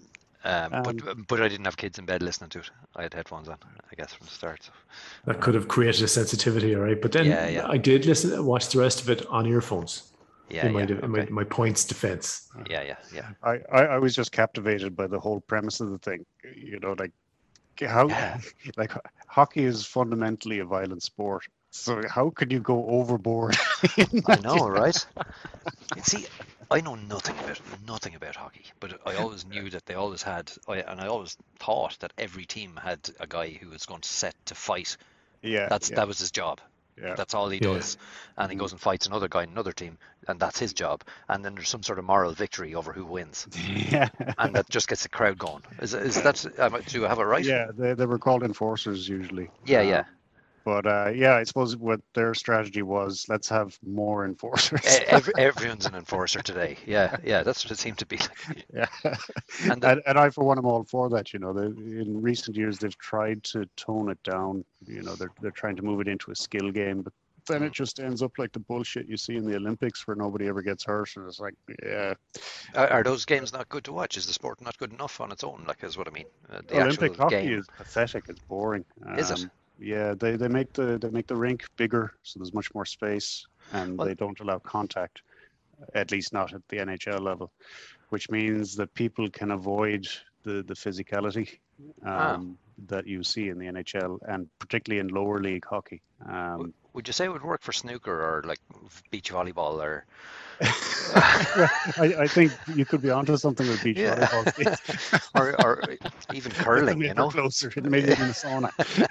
Speaker 2: Um,
Speaker 3: Um,
Speaker 2: but but I didn't have kids in bed listening to it. I had headphones on, I guess, from the start. So.
Speaker 1: That could have created a sensitivity, all right. But then
Speaker 2: Yeah, yeah.
Speaker 1: I did listen, watch the rest of it on earphones.
Speaker 2: Yeah,
Speaker 1: in my,
Speaker 2: yeah.
Speaker 1: in my
Speaker 2: Okay.
Speaker 1: my point's defense.
Speaker 2: Yeah, yeah, yeah.
Speaker 3: I, I, I was just captivated by the whole premise of the thing. You know, like how
Speaker 2: Yeah.
Speaker 3: like hockey is fundamentally a violent sport. So how could you go overboard?
Speaker 2: I know, right? See, I know nothing about nothing about hockey, but I always knew that they always had, I, and I always thought that every team had a guy who was going to set to fight.
Speaker 3: Yeah,
Speaker 2: That's
Speaker 3: yeah,
Speaker 2: that was his job.
Speaker 3: yeah.
Speaker 2: That's all he
Speaker 1: Yeah.
Speaker 2: does, and he
Speaker 3: Mhm.
Speaker 2: goes and fights another guy in another team, and that's his job. And then there's some sort of moral victory over who wins,
Speaker 3: Yeah.
Speaker 2: and that just gets the crowd going. Is is that? am I- Do I have it right?
Speaker 3: Yeah, they, they were called enforcers usually.
Speaker 2: Yeah,
Speaker 3: Um,
Speaker 2: yeah.
Speaker 3: But uh, yeah, I suppose what their strategy was, let's have more enforcers.
Speaker 2: E- Every, everyone's an enforcer today. Yeah, yeah. That's what it seemed to be like.
Speaker 3: Yeah,
Speaker 2: And the,
Speaker 3: and, and I, for one, am all for that. You know, they, in recent years they've tried to tone it down. You know, they're they're trying to move it into a skill game, but then it just ends up like the bullshit you see in the Olympics where nobody ever gets hurt, and it's like, yeah,
Speaker 2: are, are those games not good to watch? Is the sport not good enough on its own? Like, is what I mean. Uh, the
Speaker 3: Olympic
Speaker 2: actual
Speaker 3: hockey
Speaker 2: game.
Speaker 3: is pathetic. It's boring.
Speaker 2: Is it?
Speaker 3: Um, Yeah, they, they make the they make the rink bigger, so there's much more space, and
Speaker 2: Well-
Speaker 3: they don't allow contact, at least not at the N H L level, which means that people can avoid the the physicality
Speaker 2: Ah.
Speaker 3: um, that you see in the N H L, and particularly in lower league hockey. Um,
Speaker 2: Would you say it would work for snooker or like beach volleyball or?
Speaker 3: I, I think you could be onto something with beach
Speaker 2: Yeah.
Speaker 3: volleyball.
Speaker 2: or, or even curling, you know?
Speaker 3: Closer, maybe even a sauna.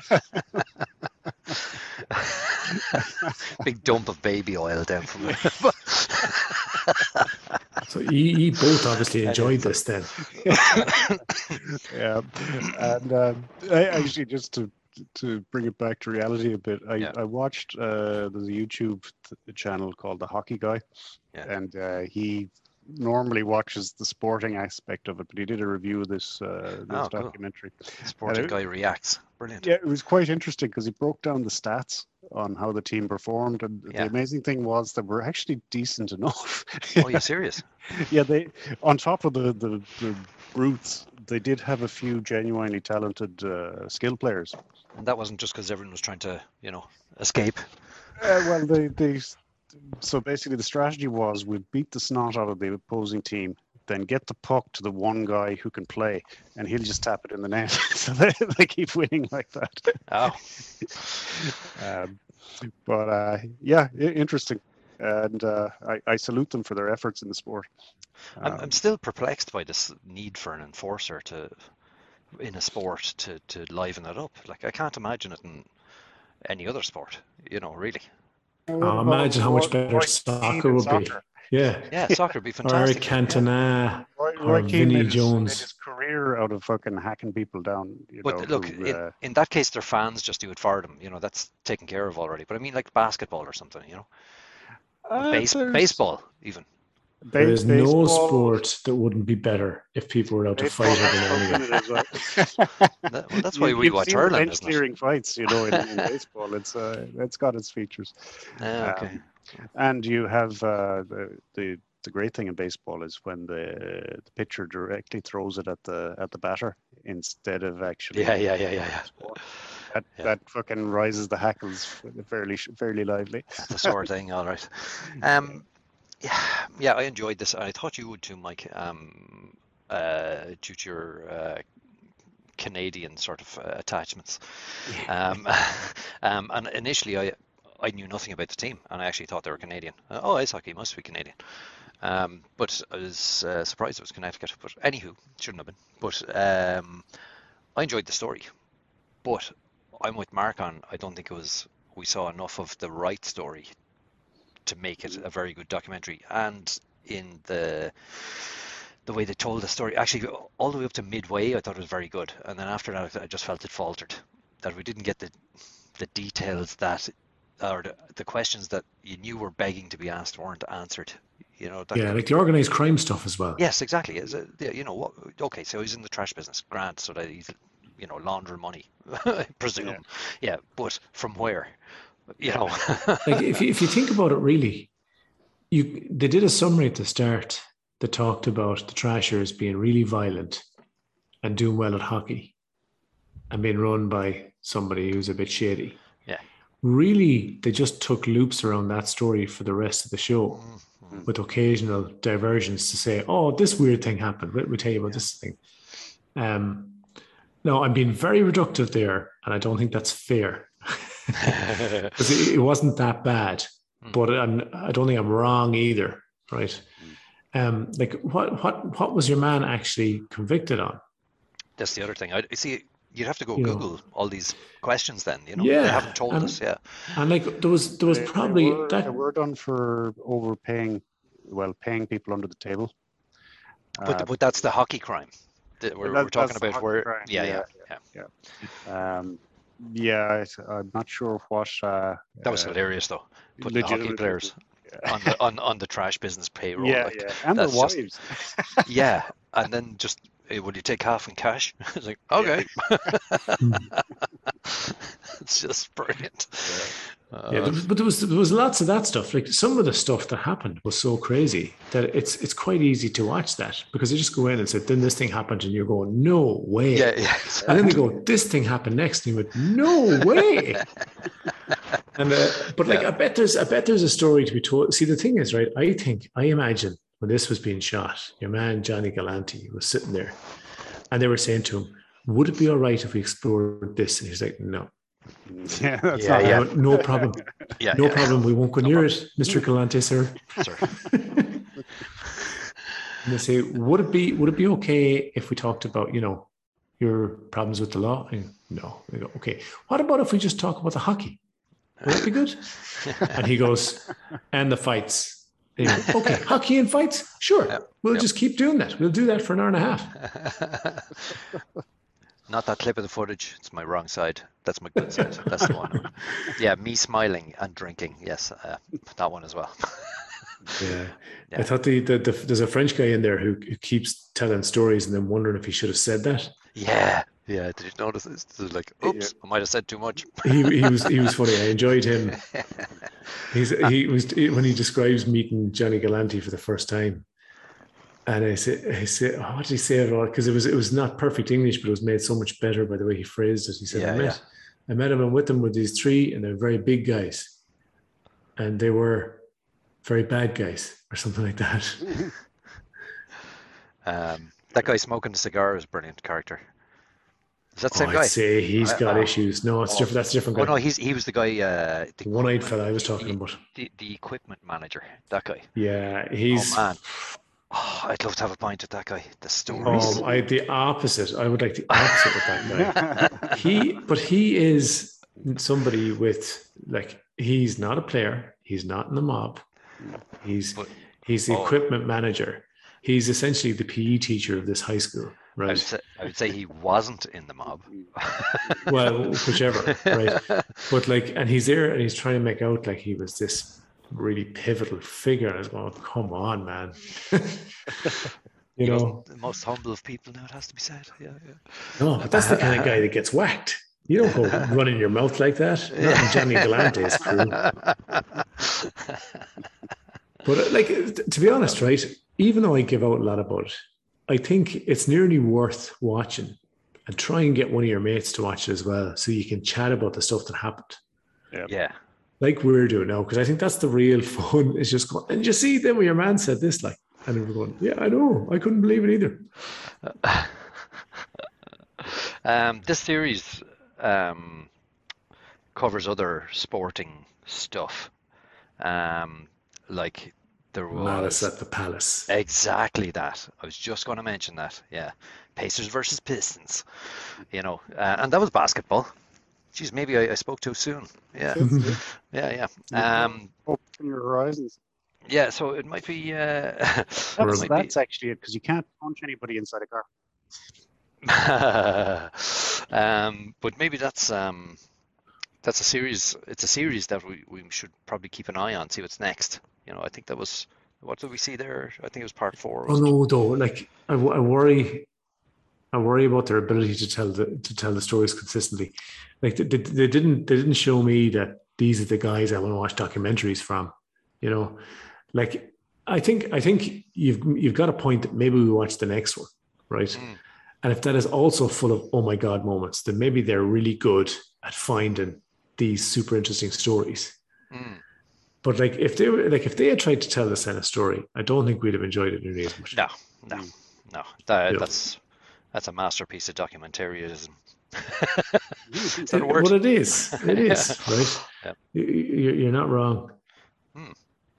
Speaker 2: Big dump of baby oil down from it.
Speaker 1: So you, you both obviously enjoyed this then.
Speaker 3: Yeah, and um, I, actually, just to to bring it back to reality a bit, I,
Speaker 2: Yeah.
Speaker 3: I watched uh, there's a YouTube th- channel called The Hockey Guy,
Speaker 2: Yeah.
Speaker 3: and uh, he normally watches the sporting aspect of it, but he did a review of this uh, this
Speaker 2: Oh, cool.
Speaker 3: documentary.
Speaker 2: Sporting
Speaker 3: Uh,
Speaker 2: guy reacts. Brilliant.
Speaker 3: Yeah, it was quite interesting because he broke down the stats on how the team performed, and
Speaker 2: Yeah.
Speaker 3: the amazing thing was that we're actually decent enough.
Speaker 2: Oh, you serious?
Speaker 3: Yeah, they on top of the the, the brutes, they did have a few genuinely talented uh, skill players.
Speaker 2: And that wasn't just because everyone was trying to, you know, escape.
Speaker 3: Uh, well, they they so basically the strategy was we beat the snot out of the opposing team, then get the puck to the one guy who can play, and he'll just tap it in the net. So they, they keep winning like that.
Speaker 2: Oh,
Speaker 3: Um, but uh, yeah, i- interesting, and uh, I, I salute them for their efforts in the sport.
Speaker 2: I'm,
Speaker 3: Um,
Speaker 2: I'm still perplexed by this need for an enforcer to, in a sport, to, to liven it up. Like, I can't imagine it in any other sport, you know, really.
Speaker 1: Oh, imagine how much better soccer would be. Yeah.
Speaker 2: Yeah, soccer would be
Speaker 1: Or
Speaker 2: fantastic.
Speaker 1: Cantona.
Speaker 3: Roy,
Speaker 1: or
Speaker 3: Roy Keane
Speaker 1: Vinnie
Speaker 3: made his,
Speaker 1: Jones.
Speaker 3: made his career out of fucking hacking people down. You
Speaker 2: But
Speaker 3: know,
Speaker 2: look,
Speaker 3: who,
Speaker 2: in,
Speaker 3: uh,
Speaker 2: in that case, their fans just do it for them. You know, that's taken care of already. But I mean, like basketball or something, you know,
Speaker 3: uh,
Speaker 2: Base,
Speaker 3: there's-
Speaker 2: baseball even.
Speaker 1: There
Speaker 3: ba-
Speaker 1: is no
Speaker 3: baseball-
Speaker 1: sport that wouldn't be better if people were allowed to
Speaker 3: baseball
Speaker 1: fight
Speaker 3: has
Speaker 1: every now and
Speaker 3: something
Speaker 1: again.
Speaker 3: in it as well.
Speaker 2: That, well, that's why
Speaker 3: You-
Speaker 2: we
Speaker 3: you've
Speaker 2: watch
Speaker 3: seen the
Speaker 2: hurling,
Speaker 3: bench
Speaker 2: isn't it?
Speaker 3: clearing fights, you know, in, in baseball. It's uh, it's got its features.
Speaker 2: Yeah, okay.
Speaker 3: Um, and you have uh, the, the the great thing in baseball is when the the pitcher directly throws it at the at the batter instead of actually.
Speaker 2: Yeah, yeah, yeah, yeah, yeah.
Speaker 3: That
Speaker 2: Yeah.
Speaker 3: that fucking rises the hackles fairly fairly lively.
Speaker 2: The sort of thing, all right. Um, yeah, yeah, I enjoyed this. I thought you would too, Mike. Um, uh, due to your uh, Canadian sort of uh, attachments. Um, um, and initially, I I knew nothing about the team, and I actually thought they were Canadian. Uh, oh, ice hockey must be Canadian. Um, but I was uh, surprised it was Connecticut. But anywho, shouldn't have been. But um, I enjoyed the story. But I'm with Mark on. I don't think it was. We saw enough of the right story to make it a very good documentary. And in the the way they told the story, actually all the way up to midway, I thought it was very good. And then after that, I just felt it faltered. That we didn't get the the details that, or the, the questions that you knew were begging to be asked weren't answered. You know. That
Speaker 1: Yeah,
Speaker 2: kind
Speaker 1: like
Speaker 2: of,
Speaker 1: the organized crime stuff as well.
Speaker 2: yes, exactly. Is it, yeah, you know what? Okay, so he's in the trash business, grant, so that he's, you know, laundering money, I presume.
Speaker 3: Yeah.
Speaker 2: Yeah, but from where? You know.
Speaker 1: Like if you, if you think about it, really, you they did a summary at the start that talked about the Trashers being really violent, and doing well at hockey and being run by somebody who's a bit shady.
Speaker 2: Yeah.
Speaker 1: Really, they just took loops around that story for the rest of the show
Speaker 2: Mm-hmm.
Speaker 1: with occasional diversions to say, oh, this weird thing happened. Let me tell you about yeah. this thing. Um, no, I'm being very reductive there, and I don't think that's fair. Because it, it wasn't that bad, mm. but I'm, I don't think I'm wrong either, right? Um, like, what, what, what was your man actually convicted on?
Speaker 2: That's the other thing. I see. You'd have to go
Speaker 1: you
Speaker 2: Google
Speaker 1: know,
Speaker 2: all these questions then, you know.
Speaker 1: Yeah,
Speaker 2: they haven't told
Speaker 1: and,
Speaker 2: us. Yeah,
Speaker 1: and like there was there was
Speaker 3: they,
Speaker 1: probably
Speaker 3: they were,
Speaker 1: that
Speaker 3: they were done for overpaying, well, paying people under the table.
Speaker 2: But
Speaker 3: uh,
Speaker 2: but that's the hockey crime that we're,
Speaker 3: that,
Speaker 2: we're talking about. Where
Speaker 3: crime.
Speaker 2: Yeah, yeah,
Speaker 3: yeah,
Speaker 2: yeah,
Speaker 3: yeah. Um, yeah, I, I'm not sure what. Uh,
Speaker 2: that was
Speaker 3: uh,
Speaker 2: hilarious though. Putting the hockey players
Speaker 3: yeah.
Speaker 2: on the on, on the trash business payroll.
Speaker 3: Yeah,
Speaker 2: like,
Speaker 3: yeah, and their wives.
Speaker 2: Just, yeah, and then just. Hey, will you take half in cash? It's like, okay. Yeah. It's just brilliant.
Speaker 1: Yeah, uh, yeah there was, but there was there was lots of that stuff. Like some of the stuff that happened was so crazy that it's it's quite easy to watch that because they just go in and say, then this thing happened, and you're going, no way.
Speaker 2: Yeah, yeah. Exactly.
Speaker 1: And then they go, this thing happened next, and you went, no way. And uh, but like, yeah. I bet there's I bet there's a story to be told. See, the thing is, right? I think I imagine. When this was being shot, your man Johnny Galante was sitting there and they were saying to him, would it be all right if we explored this? And he's like, no.
Speaker 3: Yeah, that's
Speaker 2: yeah,
Speaker 3: not
Speaker 2: yeah.
Speaker 1: No, no problem.
Speaker 2: Yeah,
Speaker 1: no
Speaker 2: yeah.
Speaker 1: problem. We won't go
Speaker 2: no
Speaker 1: near
Speaker 2: problem.
Speaker 1: it, Mister Galante, sir.
Speaker 2: Sir.
Speaker 1: And they say, would it be would it be okay if we talked about, you know, your problems with the law? And no. They go, okay. What about if we just talk about the hockey? Would that be good? And he goes, and the fights. Anyway, okay, hockey and fights? Sure. Yep. We'll yep. just keep doing that. We'll do that for an hour and a half.
Speaker 2: Not that clip of the footage. It's my wrong side. That's my good side. That's the one. Yeah, me smiling and drinking. Yes, uh, that one as well.
Speaker 1: Yeah. yeah. I thought the, the, the there's a French guy in there who, who keeps telling stories and then wondering if he should have said that.
Speaker 2: Yeah. Yeah, did you notice this? This is like, oops, yeah. I might have said too much.
Speaker 1: he, he was he was funny. I enjoyed him. He's he was when he describes meeting Johnny Galante for the first time, and I say I say, oh, what did he say it all? Because it was it was not perfect English, but it was made so much better by the way he phrased it. He said,
Speaker 2: yeah,
Speaker 1: I met
Speaker 2: yeah.
Speaker 1: I met him and with them were these three, and they're very big guys, and they were very bad guys, or something like that.
Speaker 2: um, that guy smoking a cigar is a brilliant character. Is that the same
Speaker 1: oh,
Speaker 2: guy?
Speaker 1: I'd say he's got
Speaker 2: uh,
Speaker 1: issues. No, it's
Speaker 2: oh,
Speaker 1: different. That's a different guy.
Speaker 2: Oh no, he's he was the guy. Uh, the
Speaker 1: one-eyed fella I was talking
Speaker 2: the,
Speaker 1: about.
Speaker 2: The, the equipment manager. That guy.
Speaker 1: Yeah, he's.
Speaker 2: Oh man, oh, I'd love to have a pint with that guy. The stories.
Speaker 1: Oh, I the opposite. I would like the opposite with that guy. He, but he is somebody with like he's not a player. He's not in the mob. He's but, he's the oh. equipment manager. He's essentially the P E teacher of this high school. Right.
Speaker 2: I would, say, I would say he wasn't in the mob.
Speaker 1: Well, whichever, right? But like, and he's there, and he's trying to make out like he was this really pivotal figure. And I was going, "Come on, man!" you know,
Speaker 2: the most humble of people. Now it has to be said. Yeah, yeah.
Speaker 1: No, but that's the kind of guy that gets whacked. You don't go running your mouth like that. Not in Johnny Galante's crew. But like, to be honest, right? Even though I give out a lot about it, I think it's nearly worth watching and try and get one of your mates to watch it as well so you can chat about the stuff that happened.
Speaker 2: Yeah. yeah.
Speaker 1: Like we're doing now, because I think that's the real fun is just going, and you see then when your man said this, like, and we're going, yeah, I know. I couldn't believe it either.
Speaker 2: um, this series um, covers other sporting stuff. Um, like, There was
Speaker 1: Malice at the Palace.
Speaker 2: Exactly that. I was just going to mention that. Yeah, Pacers versus Pistons. You know, uh, and that was basketball. Geez, maybe I, I spoke too soon. Yeah, yeah, yeah. Um,
Speaker 3: Open your horizons.
Speaker 2: Yeah, so it might be. Uh,
Speaker 3: that's
Speaker 2: might
Speaker 3: that's
Speaker 2: be...
Speaker 3: actually it because you can't punch anybody inside a
Speaker 2: car. um, but maybe that's um, that's a series. It's a series that we, we should probably keep an eye on. See what's next. You know, I think that was, what did we see there? I think it was part four.
Speaker 1: Oh no, though, like I, I worry, I worry about their ability to tell the to tell the stories consistently. Like they, they, they didn't they didn't show me that these are the guys I want to watch documentaries from. You know, like I think I think you've you've got a point that maybe we watch the next one, right? And if that is also full of oh my god moments, then maybe they're really good at finding these super interesting stories.
Speaker 2: Mm.
Speaker 1: But like if they were like if they had tried to tell this kind of story, I don't think we'd have enjoyed it nearly as much.
Speaker 2: No, no, no. That,
Speaker 1: You know.
Speaker 2: that's that's a masterpiece of documentarianism. Is
Speaker 1: It,
Speaker 2: that a word?
Speaker 1: well, it is. It is, right?
Speaker 2: Yep.
Speaker 1: You, you- you're not wrong.
Speaker 2: Um,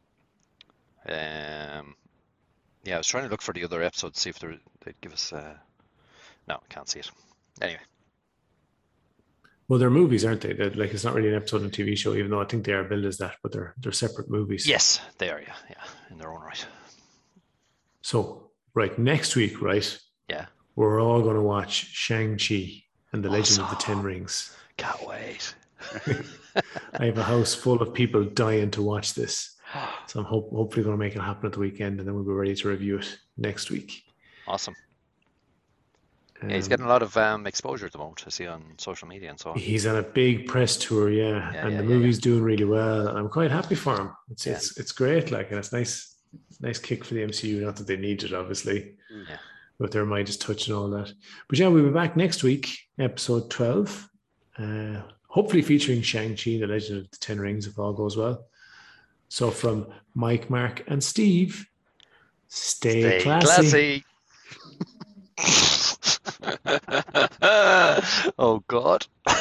Speaker 2: yeah, I was trying to look for the other episode to see if there, they'd give us. Uh... No, I can't see it. Anyway,
Speaker 1: Well, they're movies, aren't they? They're, like it's not really an episode on a T V show, even though I think they are billed as that, but they're they're separate movies.
Speaker 2: yes, they are. Yeah, yeah, in their own right.
Speaker 1: So, right, next week, right,
Speaker 2: Yeah,
Speaker 1: we're all going to watch Shang-Chi and the Legend of the
Speaker 2: Awesome.
Speaker 1: Ten Rings.
Speaker 2: can't wait.
Speaker 1: I have a house full of people dying to watch this. So I'm hope, hopefully going to make it happen at the weekend, and then we'll be ready to review it next week.
Speaker 2: Awesome.
Speaker 1: Um,
Speaker 2: Yeah, he's getting a lot of um, exposure at the moment, I see on social media and so on.
Speaker 1: He's on a big press tour, yeah,
Speaker 2: Yeah,
Speaker 1: and
Speaker 2: yeah,
Speaker 1: the
Speaker 2: yeah,
Speaker 1: movie's doing really well. And I'm quite happy for him. It's
Speaker 2: Yeah.
Speaker 1: it's it's great, like, and it's nice, nice kick for the M C U. Not that they need it, obviously,
Speaker 2: Yeah.
Speaker 1: with their Midas touch and all that. But yeah, we'll be back next week, episode twelve, uh, hopefully featuring Shang-Chi, the Legend of the Ten Rings, if all goes well. So from Mike, Mark, and Steve, stay,
Speaker 2: Stay
Speaker 1: classy.
Speaker 2: classy. Oh God.